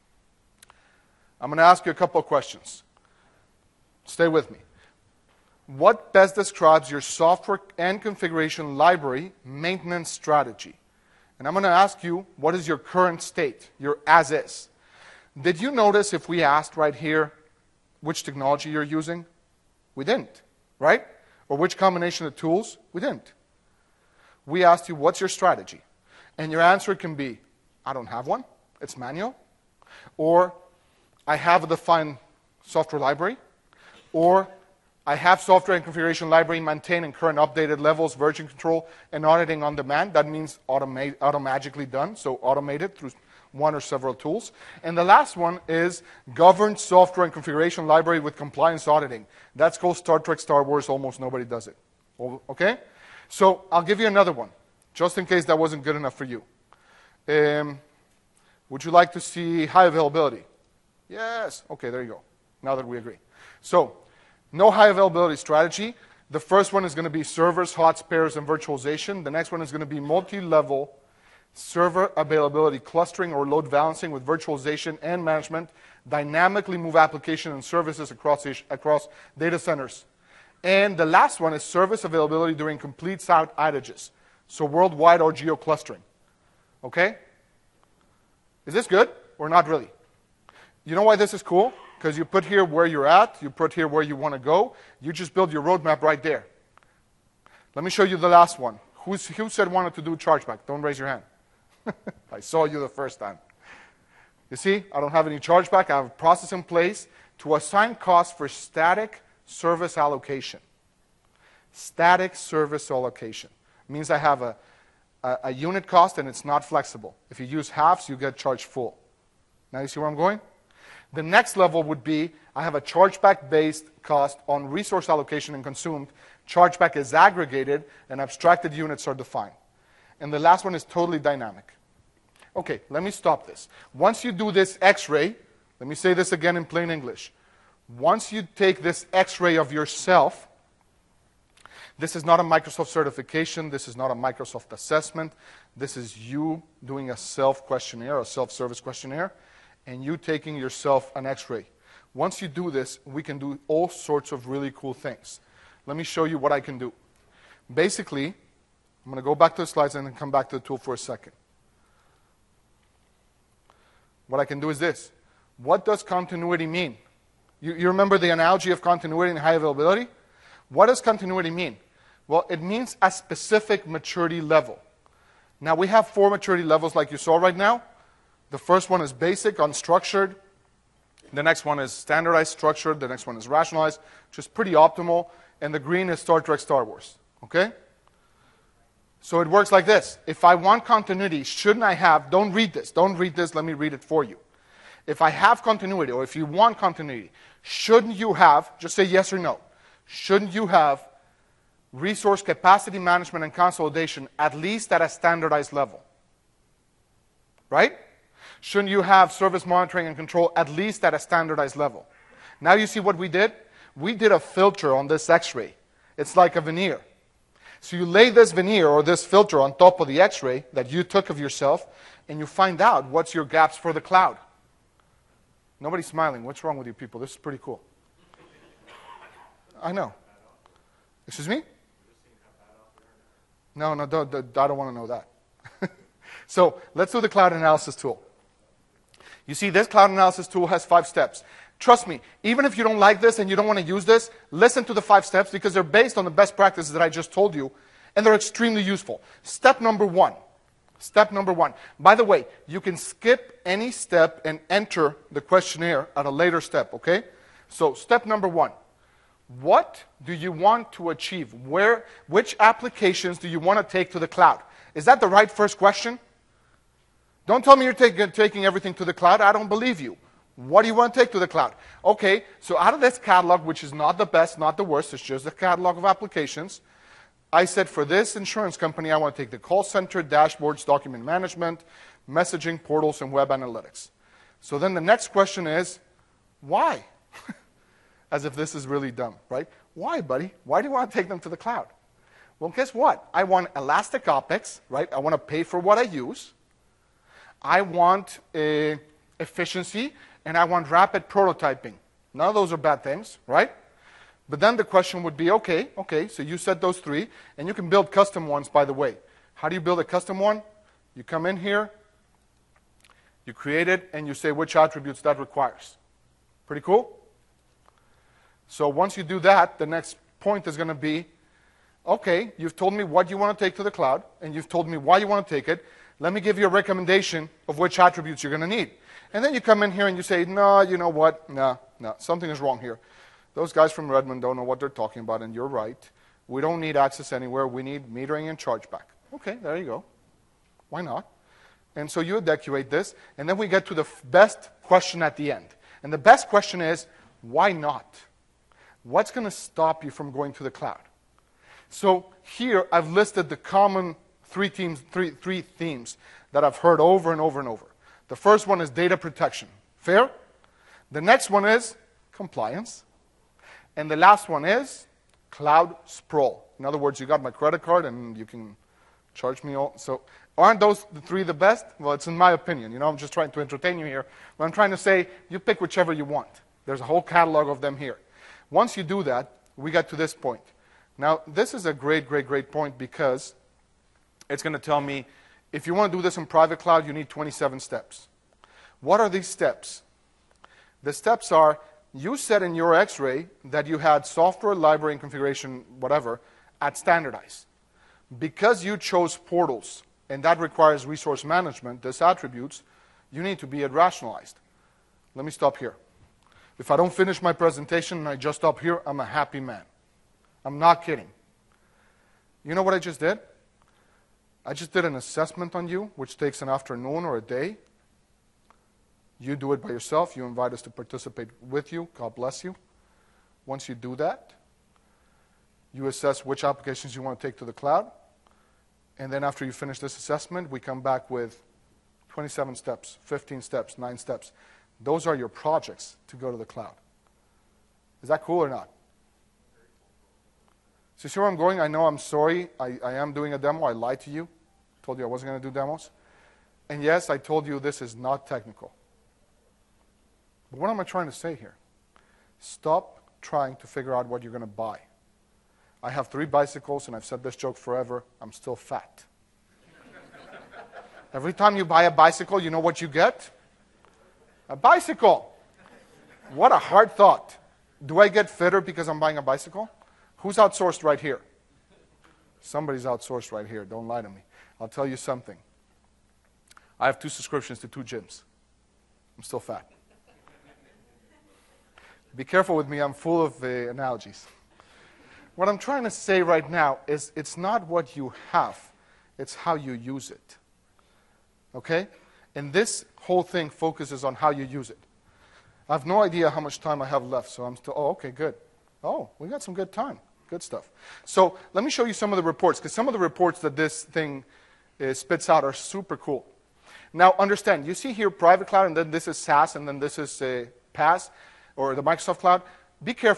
I'm going to ask you a couple of questions. Stay with me. What best describes your software and configuration library maintenance strategy? And I'm going to ask you, what is your current state, your as is? Did you notice if we asked right here which technology you're using? We didn't, right? Or which combination of tools? We didn't. We asked you, what's your strategy? And your answer can be, I don't have one. It's manual. Or, I have a defined software library. Or, I have software and configuration library maintained in current updated levels, version control, and auditing on demand. That means automate, automagically done, so automated through one or several tools. And the last one is governed software and configuration library with compliance auditing. That's called Star Trek, Star Wars. Almost nobody does it. Okay? So I'll give you another one, just in case that wasn't good enough for you. Um, would you like to see high availability? Yes. Okay, there you go. Now that we agree. So, no high availability strategy. The first one is going to be servers, hot spares, and virtualization. The next one is going to be multi-level server availability clustering or load balancing with virtualization and management, dynamically move applications and services across, across data centers. And the last one is service availability during complete site outages. So worldwide or geo-clustering. Okay? Is this good or not really? You know why this is cool? Because you put here where you're at, you put here where you want to go, you just build your roadmap right there. Let me show you the last one. Who's, who said wanted to do chargeback? Don't raise your hand. I saw you the first time. You see, I don't have any chargeback. I have a process in place to assign costs for static service allocation. Static service allocation. It means I have a, a, a unit cost and it's not flexible. If you use halves, you get charged full. Now you see where I'm going? The next level would be, I have a chargeback-based cost on resource allocation and consumed. Chargeback is aggregated, and abstracted units are defined. And the last one is totally dynamic. Okay, let me stop this. Once you do this X-ray, let me say this again in plain English. Once you take this X-ray of yourself, this is not a Microsoft certification, this is not a Microsoft assessment, this is you doing a self-questionnaire, a self-service questionnaire, and you taking yourself an X-ray. Once you do this, we can do all sorts of really cool things. Let me show you what I can do. Basically, I'm going to go back to the slides and then come back to the tool for a second. What I can do is this. What does continuity mean? You, you remember the analogy of continuity and high availability? What does continuity mean? Well, it means a specific maturity level. Now, we have four maturity levels like you saw right now. The first one is basic, unstructured. The next one is standardized, structured. The next one is rationalized, which is pretty optimal. And the green is Star Trek, Star Wars. Okay? So it works like this. If I want continuity, shouldn't I have, don't read this, don't read this, let me read it for you. If I have continuity, or if you want continuity, shouldn't you have, just say yes or no, shouldn't you have resource capacity management and consolidation at least at a standardized level? Right? Shouldn't you have service monitoring and control at least at a standardized level? Now you see what we did? We did a filter on this X-ray. It's like a veneer. So you lay this veneer or this filter on top of the X-ray that you took of yourself, and you find out what's your gaps for the cloud. Nobody's smiling. What's wrong with you people? This is pretty cool. I know. Excuse me? No, no, don't, don't, I don't want to know that. So let's do the cloud analysis tool. You see, this cloud analysis tool has five steps. Trust me, even if you don't like this and you don't want to use this, listen to the five steps because they're based on the best practices that I just told you, and they're extremely useful. Step number one. Step number one. By the way, you can skip any step and enter the questionnaire at a later step, okay? So step number one. What do you want to achieve? Where, which applications do you want to take to the cloud? Is that the right first question? Don't tell me you're take, taking everything to the cloud. I don't believe you. What do you want to take to the cloud? Okay, so out of this catalog, which is not the best, not the worst, it's just a catalog of applications, I said for this insurance company, I want to take the call center, dashboards, document management, messaging, portals, and web analytics. So then the next question is, why? As if this is really dumb, right? Why, buddy? Why do you want to take them to the cloud? Well, guess what? I want elastic OpEx, right? I want to pay for what I use. I want uh, efficiency, and I want rapid prototyping. None of those are bad things, right? But then the question would be, okay, okay, so you said those three, and you can build custom ones, by the way. How do you build a custom one? You come in here, you create it, and you say which attributes that requires. Pretty cool? So once you do that, the next point is going to be, okay, you've told me what you want to take to the cloud, and you've told me why you want to take it. Let me give you a recommendation of which attributes you're going to need. And then you come in here and you say, no, you know what? No, no, something is wrong here. Those guys from Redmond don't know what they're talking about, and you're right. We don't need access anywhere. We need metering and chargeback. Okay, there you go. Why not? And so you evacuate this, and then we get to the best question at the end. And the best question is, why not? What's going to stop you from going to the cloud? So here I've listed the common three themes, three, three themes that I've heard over and over and over. The first one is data protection. Fair? The next one is compliance. And the last one is cloud sprawl. In other words, you got my credit card and you can charge me all. So aren't those the three the best? Well, it's in my opinion. You know, I'm just trying to entertain you here. But I'm trying to say, you pick whichever you want. There's a whole catalog of them here. Once you do that, we get to this point. Now, this is a great, great, great point because it's going to tell me, if you want to do this in private cloud, you need twenty-seven steps. What are these steps? The steps are, you said in your X-ray that you had software, library, and configuration, whatever, at standardize. Because you chose portals, and that requires resource management, this attributes, you need to be at rationalized. Let me stop here. If I don't finish my presentation and I just stop here, I'm a happy man. I'm not kidding. You know what I just did? I just did an assessment on you, which takes an afternoon or a day. You do it by yourself. You invite us to participate with you. God bless you. Once you do that, you assess which applications you want to take to the cloud. And then after you finish this assessment, we come back with twenty-seven steps, fifteen steps, nine steps. Those are your projects to go to the cloud. Is that cool or not? So you see where I'm going? I know I'm sorry. I, I am doing a demo. I lied to you. Told you I wasn't going to do demos. And yes, I told you this is not technical. But what am I trying to say here? Stop trying to figure out what you're going to buy. I have three bicycles, and I've said this joke forever. I'm still fat. Every time you buy a bicycle, you know what you get? A bicycle. What a hard thought. Do I get fitter because I'm buying a bicycle? Who's outsourced right here? Somebody's outsourced right here. Don't lie to me. I'll tell you something. I have two subscriptions to two gyms. I'm still fat. Be careful with me. I'm full of uh, analogies. What I'm trying to say right now is it's not what you have. It's how you use it. Okay? And this whole thing focuses on how you use it. I have no idea how much time I have left, so I'm still, oh, okay, good. Oh, we got some good time. Good stuff. So let me show you some of the reports, because some of the reports that this thing uh, spits out are super cool. Now, understand, you see here private cloud, and then this is SaaS, and then this is uh, PaaS, or the Microsoft Cloud. Be careful.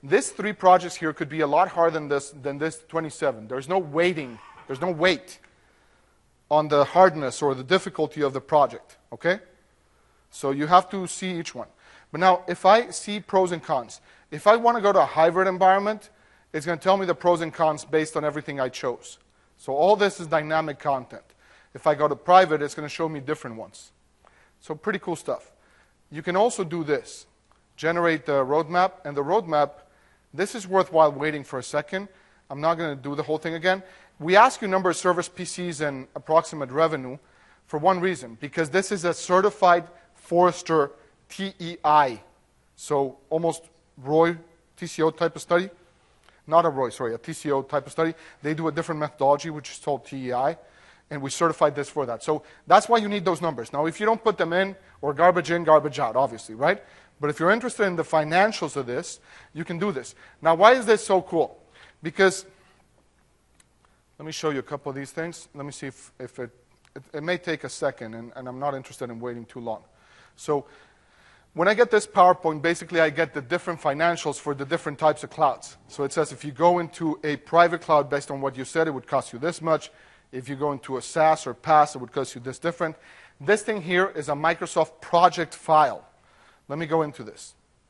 These three projects here could be a lot harder than this, than this twenty-seven. There's no weighting, there's no weight on the hardness or the difficulty of the project, okay? So you have to see each one. But now, if I see pros and cons, if I want to go to a hybrid environment, it's going to tell me the pros and cons based on everything I chose. So all this is dynamic content. If I go to private, it's going to show me different ones. So pretty cool stuff. You can also do this. Generate the roadmap. And the roadmap, this is worthwhile waiting for a second. I'm not going to do the whole thing again. We ask you number of service P Cs and approximate revenue for one reason, because this is a certified Forrester T E I. So almost Roy T C O type of study. Not a Roy, sorry, a T C O type of study. They do a different methodology, which is called T E I, and we certified this for that. So that's why you need those numbers. Now, if you don't put them in, or garbage in, garbage out, obviously, right? But if you're interested in the financials of this, you can do this. Now, why is this so cool? Because, let me show you a couple of these things. Let me see if, if it, it, it may take a second, and, and I'm not interested in waiting too long. So, when I get this PowerPoint, basically I get the different financials for the different types of clouds. So it says if you go into a private cloud based on what you said, it would cost you this much. If you go into a SaaS or PaaS, it would cost you this different. This thing here is a Microsoft project file. Let me go into this.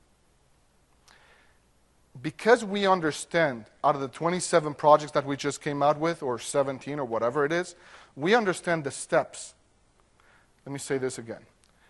Because we understand out of the twenty-seven projects that we just came out with, or seventeen or whatever it is, we understand the steps. Let me say this again.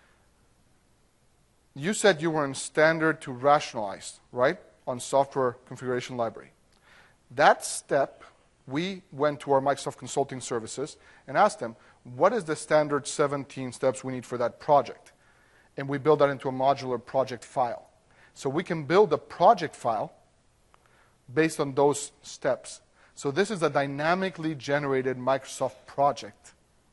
You said you were in standard to rationalize, right, on software configuration library. That step, we went to our Microsoft Consulting Services and asked them, what is the standard seventeen steps we need for that project? And we build that into a modular project file. So we can build a project file based on those steps. So this is a dynamically generated Microsoft project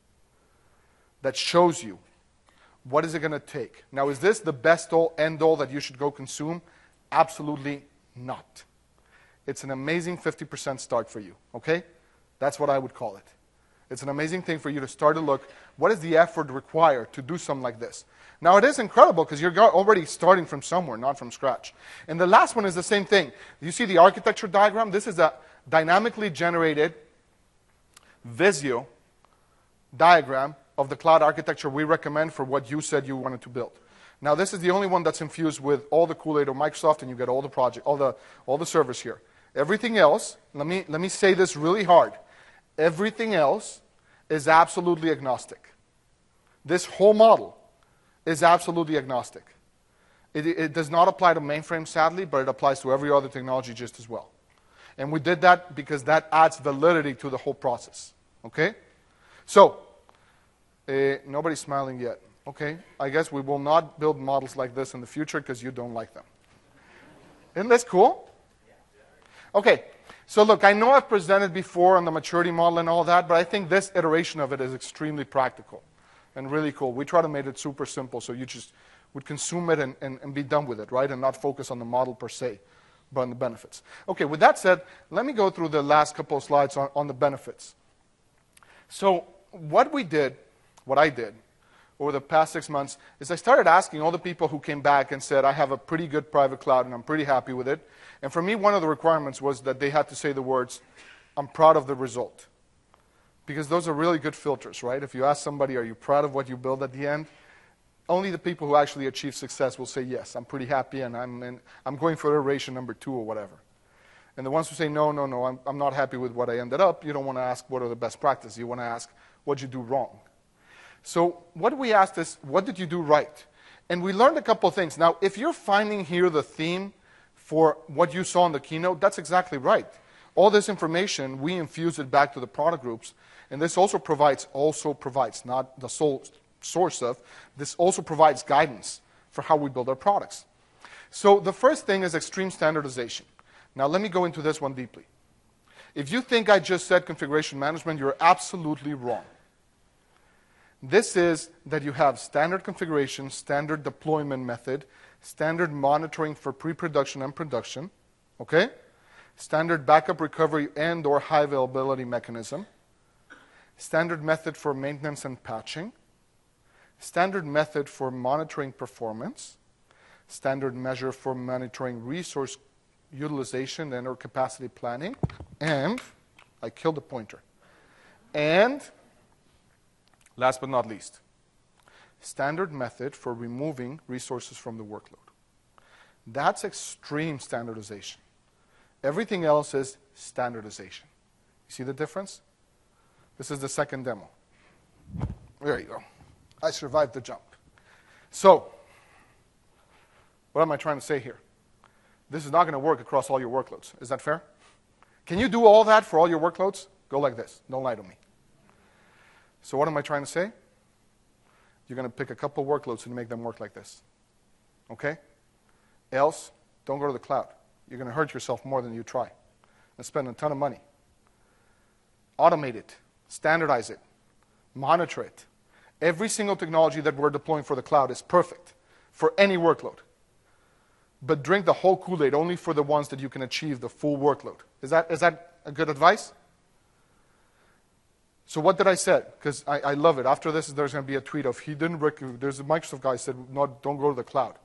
that shows you what is it going to take? Now, is this the best all, end all that you should go consume? Absolutely not. It's an amazing fifty percent start for you, okay? That's what I would call it. It's an amazing thing for you to start to look, what is the effort required to do something like this? Now, it is incredible because you're already starting from somewhere, not from scratch. And the last one is the same thing. You see the architecture diagram? This is a dynamically generated Visio diagram of the cloud architecture we recommend for what you said you wanted to build. Now, this is the only one that's infused with all the Kool-Aid of Microsoft, and you get all the project, all the all the servers here. Everything else, let me let me say this really hard. Everything else is absolutely agnostic. This whole model is absolutely agnostic. It, it does not apply to mainframe, sadly, but it applies to every other technology just as well. And we did that because that adds validity to the whole process. Okay? So, Uh, nobody's smiling yet. Okay, I guess we will not build models like this in the future because you don't like them. Isn't this cool? Okay, so look, I know I've presented before on the maturity model and all that, but I think this iteration of it is extremely practical and really cool. We try to make it super simple so you just would consume it and, and, and be done with it, right? And not focus on the model per se, but on the benefits. Okay, with that said, let me go through the last couple of slides on, on the benefits. So what we did, what I did over the past six months is I started asking all the people who came back and said, I have a pretty good private cloud and I'm pretty happy with it. And for me, one of the requirements was that they had to say the words, I'm proud of the result. Because those are really good filters, right? If you ask somebody, are you proud of what you build at the end? Only the people who actually achieve success will say, yes, I'm pretty happy and I'm, in, I'm going for iteration number two or whatever. And the ones who say, no, no, no, I'm, I'm not happy with what I ended up, you don't want to ask what are the best practices. You want to ask, what did you do wrong? So what we asked is, what did you do right? And we learned a couple of things. Now, if you're finding here the theme for what you saw in the keynote, that's exactly right. All this information, we infuse it back to the product groups. And this also provides, also provides, not the sole source of, this also provides guidance for how we build our products. So the first thing is extreme standardization. Now, let me go into this one deeply. If you think I just said configuration management, you're absolutely wrong. This is that you have standard configuration, standard deployment method, standard monitoring for pre-production and production, okay? Standard backup recovery and or high availability mechanism, standard method for maintenance and patching, standard method for monitoring performance, standard measure for monitoring resource utilization and or capacity planning, and I killed the pointer. And last but not least, standard method for removing resources from the workload. That's extreme standardization. Everything else is standardization. You see the difference? This is the second demo. There you go. I survived the jump. So, what am I trying to say here? This is not going to work across all your workloads. Is that fair? Can you do all that for all your workloads? Go like this. Don't lie to me. So what am I trying to say? You're going to pick a couple workloads and make them work like this. Okay? Else, don't go to the cloud. You're going to hurt yourself more than you try and spend a ton of money. Automate it. Standardize it. Monitor it. Every single technology that we're deploying for the cloud is perfect for any workload. But drink the whole Kool-Aid only for the ones that you can achieve the full workload. Is that, is that a good advice? So what did I say? Because I, I love it. After this, there's going to be a tweet of, he didn't rec- there's a Microsoft guy said, no, don't go to the cloud.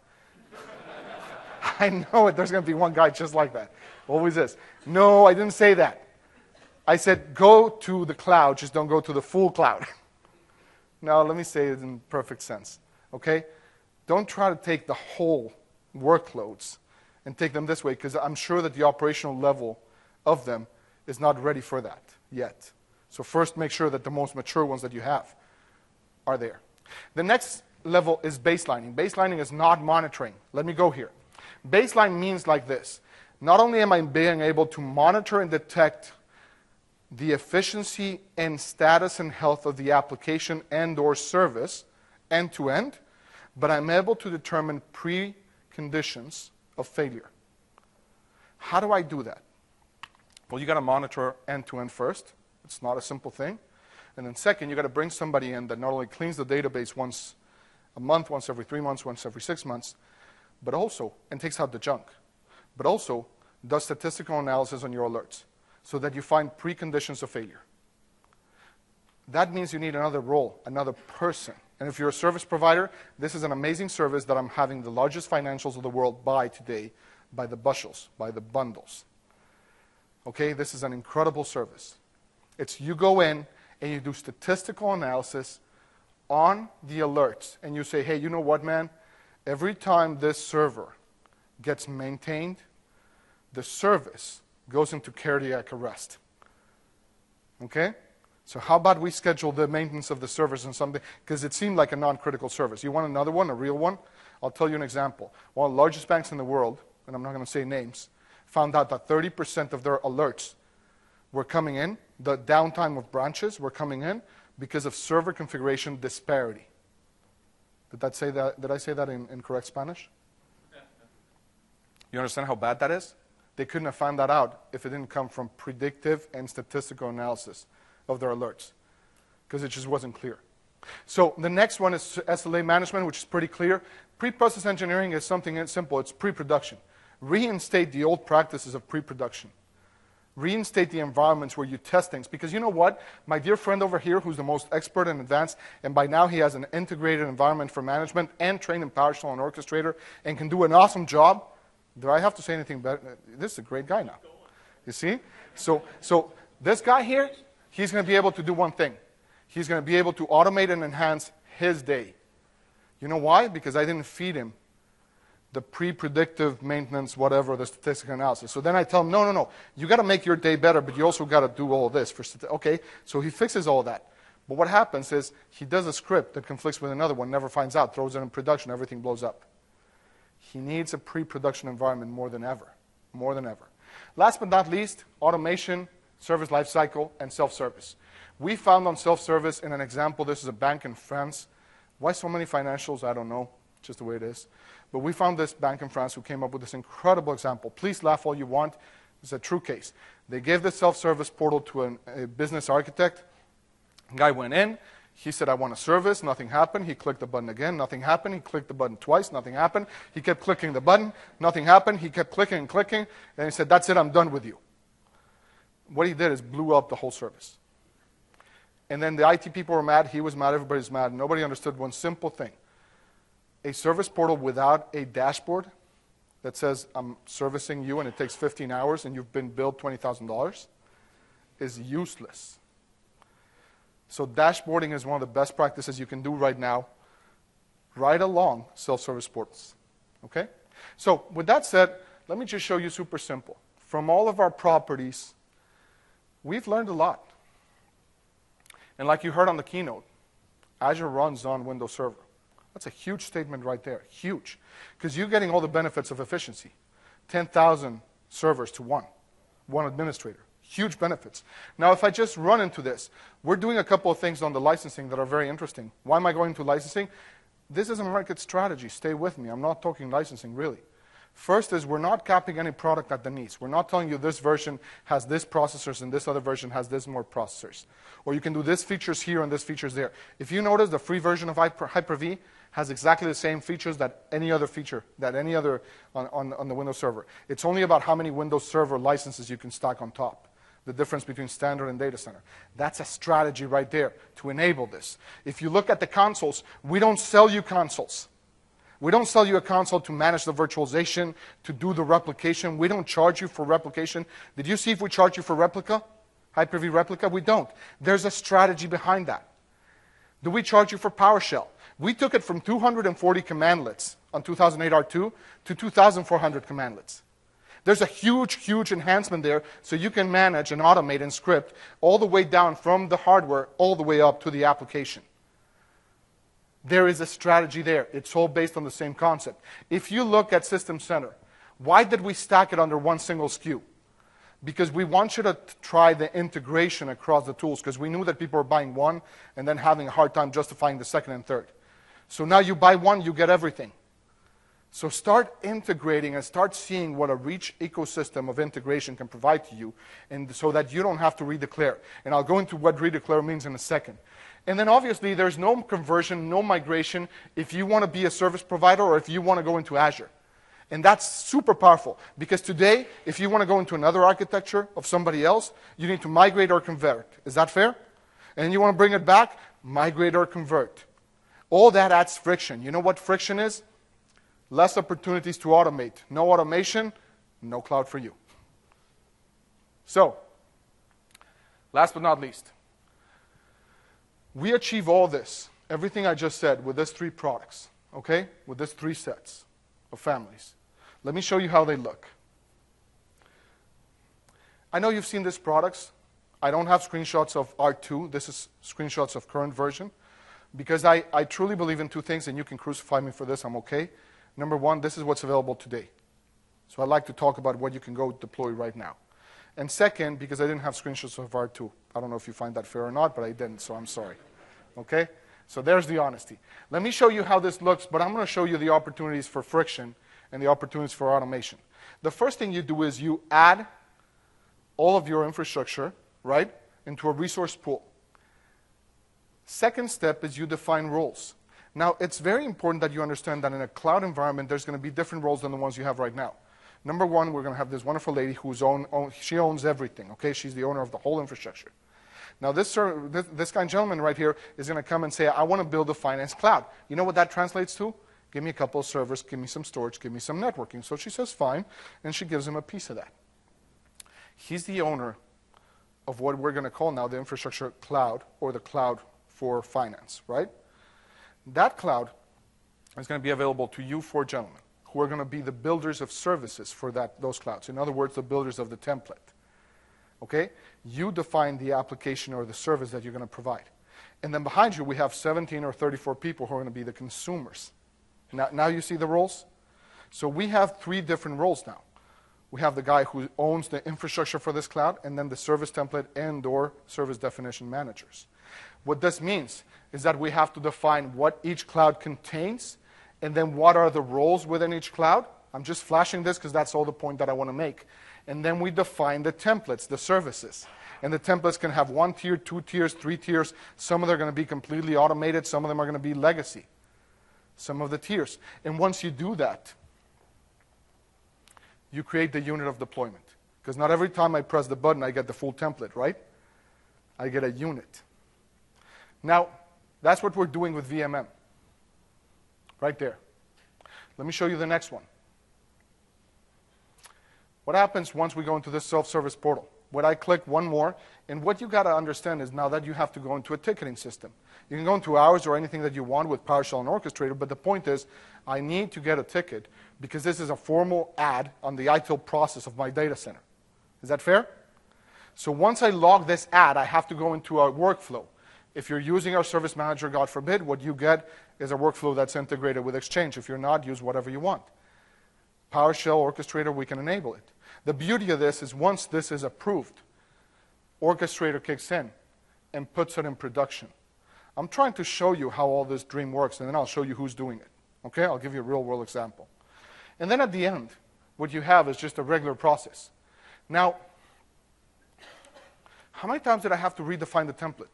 I know it. There's going to be one guy just like that. Always is. No, I didn't say that. I said, go to the cloud, just don't go to the full cloud. Now, let me say it in perfect sense. Okay? Don't try to take the whole workloads and take them this way, because I'm sure that the operational level of them is not ready for that yet. So first, make sure that the most mature ones that you have are there. The next level is baselining. Baselining is not monitoring. Let me go here. Baseline means like this. Not only am I being able to monitor and detect the efficiency and status and health of the application and or service end-to-end, but I'm able to determine preconditions of failure. How do I do that? Well, you got to monitor end-to-end first. It's not a simple thing. And then second, you got to bring somebody in that not only cleans the database once a month, once every three months, once every six months, but also, and takes out the junk, but also does statistical analysis on your alerts so that you find preconditions of failure. That means you need another role, another person. And if you're a service provider, this is an amazing service that I'm having the largest financials of the world buy today by the bushels, by the bundles. Okay, this is an incredible service. It's you go in and you do statistical analysis on the alerts. And you say, hey, you know what, man? Every time this server gets maintained, the service goes into cardiac arrest. Okay? So how about we schedule the maintenance of the service and something, because it seemed like a non-critical service. You want another one, a real one? I'll tell you an example. One of the largest banks in the world, and I'm not going to say names, found out that thirty percent of their alerts were coming in, the downtime of branches were coming in because of server configuration disparity. Did that say that? Did I say that in, in correct Spanish? You understand how bad that is? They couldn't have found that out if it didn't come from predictive and statistical analysis of their alerts, because it just wasn't clear. So the next one is S L A management, which is pretty clear. Pre-process engineering is something simple. It's pre-production. Reinstate the old practices of pre-production. Reinstate the environments where you test things. Because you know what? My dear friend over here, who's the most expert and advanced, and by now he has an integrated environment for management and trained in PowerShell and Orchestrator and can do an awesome job. Do I have to say anything better? This is a great guy now. You see? So, so this guy here, he's going to be able to do one thing. He's going to be able to automate and enhance his day. You know why? Because I didn't feed him the pre-predictive maintenance, whatever, the statistical analysis. So then I tell him, no, no, no, you got to make your day better, but you also got to do all this. For okay, so he fixes all that. But what happens is he does a script that conflicts with another one, never finds out, throws it in production, everything blows up. He needs a pre-production environment more than ever, more than ever. Last but not least, automation, service lifecycle, and self-service. We found on self-service in an example, this is a bank in France. Why so many financials? I don't know, just the way it is. But we found this bank in France who came up with this incredible example. Please laugh all you want. It's a true case. They gave the self-service portal to an, a business architect. The guy went in. He said, I want a service. Nothing happened. He clicked the button again. Nothing happened. He clicked the button twice. Nothing happened. He kept clicking the button. Nothing happened. He kept clicking and clicking. And he said, that's it. I'm done with you. What he did is blew up the whole service. And then the I T people were mad. He was mad. Everybody's mad. Nobody understood one simple thing. A service portal without a dashboard that says I'm servicing you and it takes fifteen hours and you've been billed twenty thousand dollars is useless. So dashboarding is one of the best practices you can do right now, right along self-service portals. Okay? So with that said, let me just show you super simple. From all of our properties, we've learned a lot. And like you heard on the keynote, Azure runs on Windows Server. That's a huge statement right there, huge. Because you're getting all the benefits of efficiency. ten thousand servers to one, one administrator. Huge benefits. Now, if I just run into this, we're doing a couple of things on the licensing that are very interesting. Why am I going to licensing? This is a market strategy. Stay with me. I'm not talking licensing, really. First is we're not capping any product at the needs. We're not telling you this version has this processors and this other version has this more processors. Or you can do this features here and this features there. If you notice, the free version of Hyper-V has exactly the same features that any other feature, that any other on, on, on the Windows Server. It's only about how many Windows Server licenses you can stack on top. The difference between standard and data center. That's a strategy right there to enable this. If you look at the consoles, we don't sell you consoles. We don't sell you a console to manage the virtualization, to do the replication. We don't charge you for replication. Did you see if we charge you for replica? Hyper-V replica? We don't. There's a strategy behind that. Do we charge you for PowerShell? We took it from two hundred forty commandlets on two thousand eight R two to two thousand four hundred commandlets. There's a huge, huge enhancement there, so you can manage and automate and script all the way down from the hardware all the way up to the application. There is a strategy there. It's all based on the same concept. If you look at System Center, why did we stack it under one single S K U? Because we want you to try the integration across the tools, because we knew that people were buying one and then having a hard time justifying the second and third. So now you buy one, you get everything. So start integrating and start seeing what a rich ecosystem of integration can provide to you, and so that you don't have to redeclare. And I'll go into what redeclare means in a second. And then obviously there's no conversion, no migration if you want to be a service provider or if you want to go into Azure. And that's super powerful, because today, if you want to go into another architecture of somebody else, you need to migrate or convert. Is that fair? And you want to bring it back, migrate or convert. All that adds friction. You know what friction is? Less opportunities to automate. No automation, no cloud for you. So, last but not least, we achieve all this, everything I just said, with these three products, okay? With these three sets of families. Let me show you how they look. I know you've seen these products. I don't have screenshots of R two. This is screenshots of current version, because I, I truly believe in two things, and you can crucify me for this, I'm okay. Number one, this is what's available today. So I'd like to talk about what you can go deploy right now. And second, because I didn't have screenshots of R two. I don't know if you find that fair or not, but I didn't, so I'm sorry. Okay? So there's the honesty. Let me show you how this looks, but I'm going to show you the opportunities for friction and the opportunities for automation. The first thing you do is you add all of your infrastructure, right, into a resource pool. Second step is you define roles. Now, it's very important that you understand that in a cloud environment, there's going to be different roles than the ones you have right now. Number one, we're going to have this wonderful lady who's own, own she owns everything, okay? She's the owner of the whole infrastructure. Now, this, this, this kind of gentleman right here is going to come and say, I want to build a finance cloud. You know what that translates to? Give me a couple of servers, give me some storage, give me some networking. So she says, fine, and she gives him a piece of that. He's the owner of what we're going to call now the infrastructure cloud, or the cloud for finance, right? That cloud is going to be available to you four gentlemen, who are going to be the builders of services for that, those clouds. In other words, the builders of the template. Okay? You define the application or the service that you're going to provide. And then behind you, we have seventeen or thirty-four people who are going to be the consumers. Now, now you see the roles? So we have three different roles now. We have the guy who owns the infrastructure for this cloud, and then the service template and or service definition managers. What this means is that we have to define what each cloud contains, and then what are the roles within each cloud. I'm just flashing this because that's all the point that I want to make. And then we define the templates, the services. And the templates can have one tier, two tiers, three tiers. Some of them are going to be completely automated. Some of them are going to be legacy. Some of the tiers. And once you do that, you create the unit of deployment. Because not every time I press the button, I get the full template, right? I get a unit. Now, that's what we're doing with V M M. Right there. Let me show you the next one. What happens once we go into this self-service portal? When I click one more, and what you got to understand is now that you have to go into a ticketing system. You can go into hours or anything that you want with PowerShell and Orchestrator, but the point is I need to get a ticket because this is a formal add on the I T I L process of my data center. Is that fair? So once I log this add, I have to go into our workflow. If you're using our Service Manager, God forbid, what you get is a workflow that's integrated with Exchange. If you're not, use whatever you want. PowerShell, Orchestrator, we can enable it. The beauty of this is once this is approved, Orchestrator kicks in and puts it in production. I'm trying to show you how all this dream works, and then I'll show you who's doing it. Okay? I'll give you a real-world example. And then at the end, what you have is just a regular process. Now, how many times did I have to redefine the template?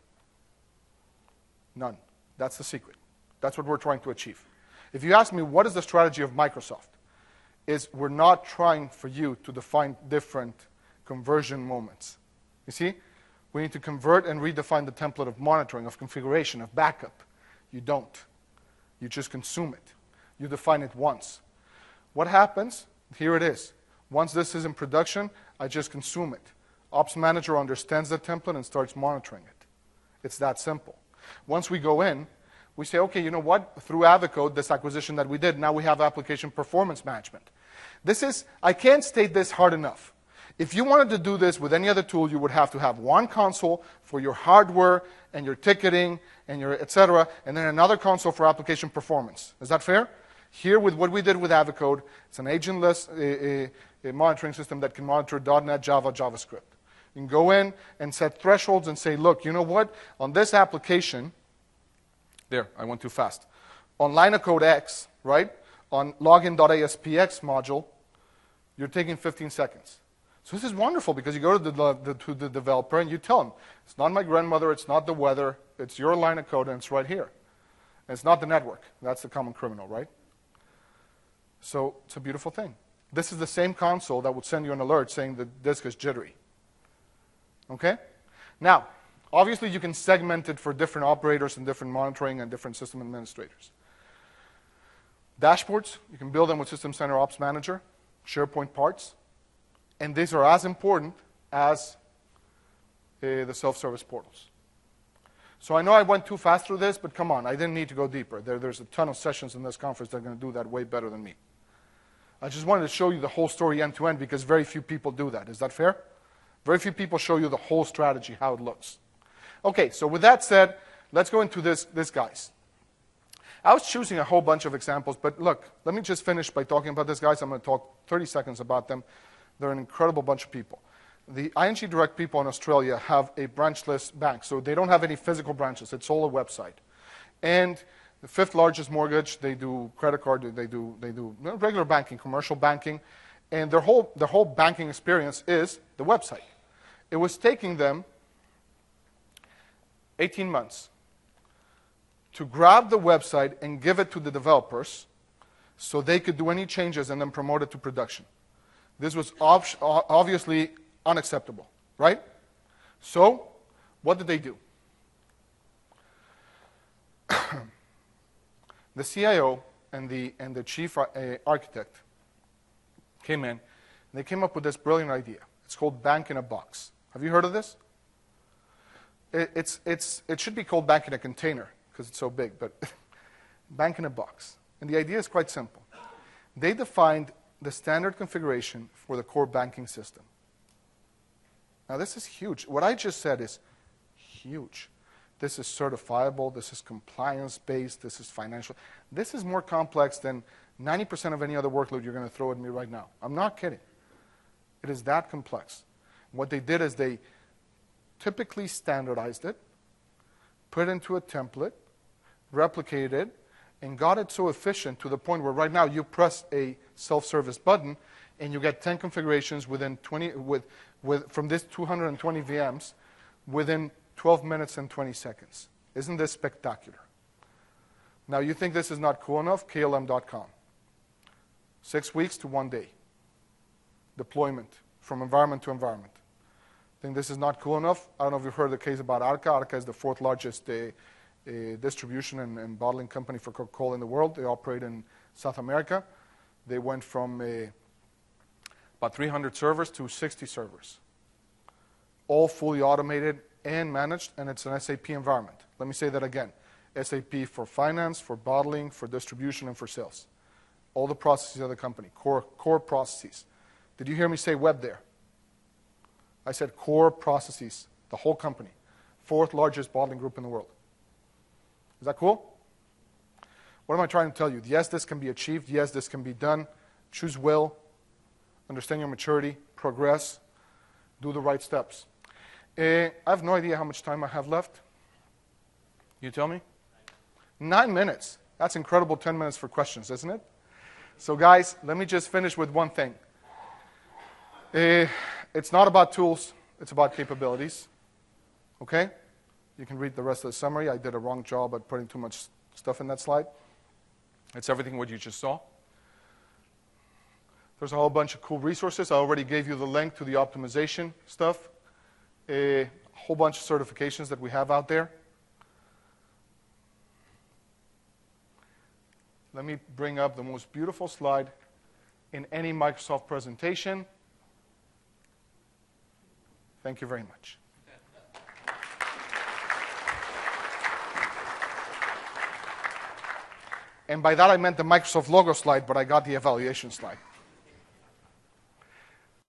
None. That's the secret. That's what we're trying to achieve. If you ask me, what is the strategy of Microsoft? Is we're not trying for you to define different conversion moments. You see? We need to convert and redefine the template of monitoring, of configuration, of backup. You don't. You just consume it. You define it once. What happens? Here it is. Once this is in production, I just consume it. Ops Manager understands the template and starts monitoring it. It's that simple. Once we go in, we say, okay, you know what? Through Avicode, this acquisition that we did, now we have application performance management. This is, I can't state this hard enough. If you wanted to do this with any other tool, you would have to have one console for your hardware and your ticketing and your et cetera, and then another console for application performance. Is that fair? Here, with what we did with Avicode, it's an agentless uh, uh, monitoring system that can monitor dot net, Java, JavaScript. You can go in and set thresholds and say, look, you know what? On this application, there, I went too fast. On line of code X, right? On login.aspx module, you're taking fifteen seconds. So this is wonderful because you go to the, the, to the developer and you tell them, it's not my grandmother, it's not the weather, it's your line of code and it's right here. And it's not the network. That's the common criminal, right? So it's a beautiful thing. This is the same console that would send you an alert saying the disk is jittery. Okay? Now, obviously you can segment it for different operators and different monitoring and different system administrators. Dashboards, you can build them with System Center Ops Manager, SharePoint parts. And these are as important as uh, the self-service portals. So I know I went too fast through this, but come on, I didn't need to go deeper. There, there's a ton of sessions in this conference that are going to do that way better than me. I just wanted to show you the whole story end-to-end because very few people do that. Is that fair? Very few people show you the whole strategy, how it looks. Okay, so with that said, let's go into this, this guys. I was choosing a whole bunch of examples, but look, let me just finish by talking about this guys. I'm going to talk thirty seconds about them. They're an incredible bunch of people. The I N G Direct people in Australia have a branchless bank, so they don't have any physical branches. It's all a website. And the fifth largest mortgage, they do credit card, they do, they do regular banking, commercial banking, and their whole, their whole banking experience is the website. It was taking them eighteen months to grab the website and give it to the developers so they could do any changes and then promote it to production. This was ob obviously unacceptable, right? So, what did they do? The C I O and the, and the chief uh, architect came in, and they came up with this brilliant idea. It's called Bank in a Box. Have you heard of this? It, it's, it's, it should be called Bank in a Container, because it's so big, but Bank in a Box. And the idea is quite simple. They defined the standard configuration for the core banking system. Now this is huge. What I just said is huge. This is certifiable, this is compliance-based, this is financial. This is more complex than ninety percent of any other workload you're going to throw at me right now. I'm not kidding. It is that complex. What they did is they typically standardized it, put it into a template, replicated it, and got it so efficient to the point where right now you press a self-service button and you get ten configurations within twenty, with, with, from this two hundred twenty V Ms within twelve minutes and twenty seconds. Isn't this spectacular? Now you think this is not cool enough? K L M dot com. Six weeks to one day. Deployment from environment to environment. Think this is not cool enough? I don't know if you've heard the case about Arca. Arca is the fourth largest uh, uh, distribution and, and bottling company for Coca-Cola in the world. They operate in South America. They went from uh, about three hundred servers to sixty servers, all fully automated and managed, and it's an S A P environment. Let me say that again. S A P for finance, for bottling, for distribution, and for sales. All the processes of the company, core, core processes. Did you hear me say web there? I said core processes, the whole company. Fourth largest bottling group in the world. Is that cool? What am I trying to tell you? Yes, this can be achieved. Yes, this can be done. Choose will. Understand your maturity. Progress. Do the right steps. Uh, I have no idea how much time I have left. You tell me? Nine minutes. That's incredible. Ten minutes for questions, isn't it? So guys, let me just finish with one thing. Uh, it's not about tools. It's about capabilities. Okay? You can read the rest of the summary. I did a wrong job at putting too much stuff in that slide. It's everything what you just saw. There's a whole bunch of cool resources. I already gave you the link to the optimization stuff. A whole bunch of certifications that we have out there. Let me bring up the most beautiful slide in any Microsoft presentation. Thank you very much. And by that I meant the Microsoft logo slide, but I got the evaluation slide.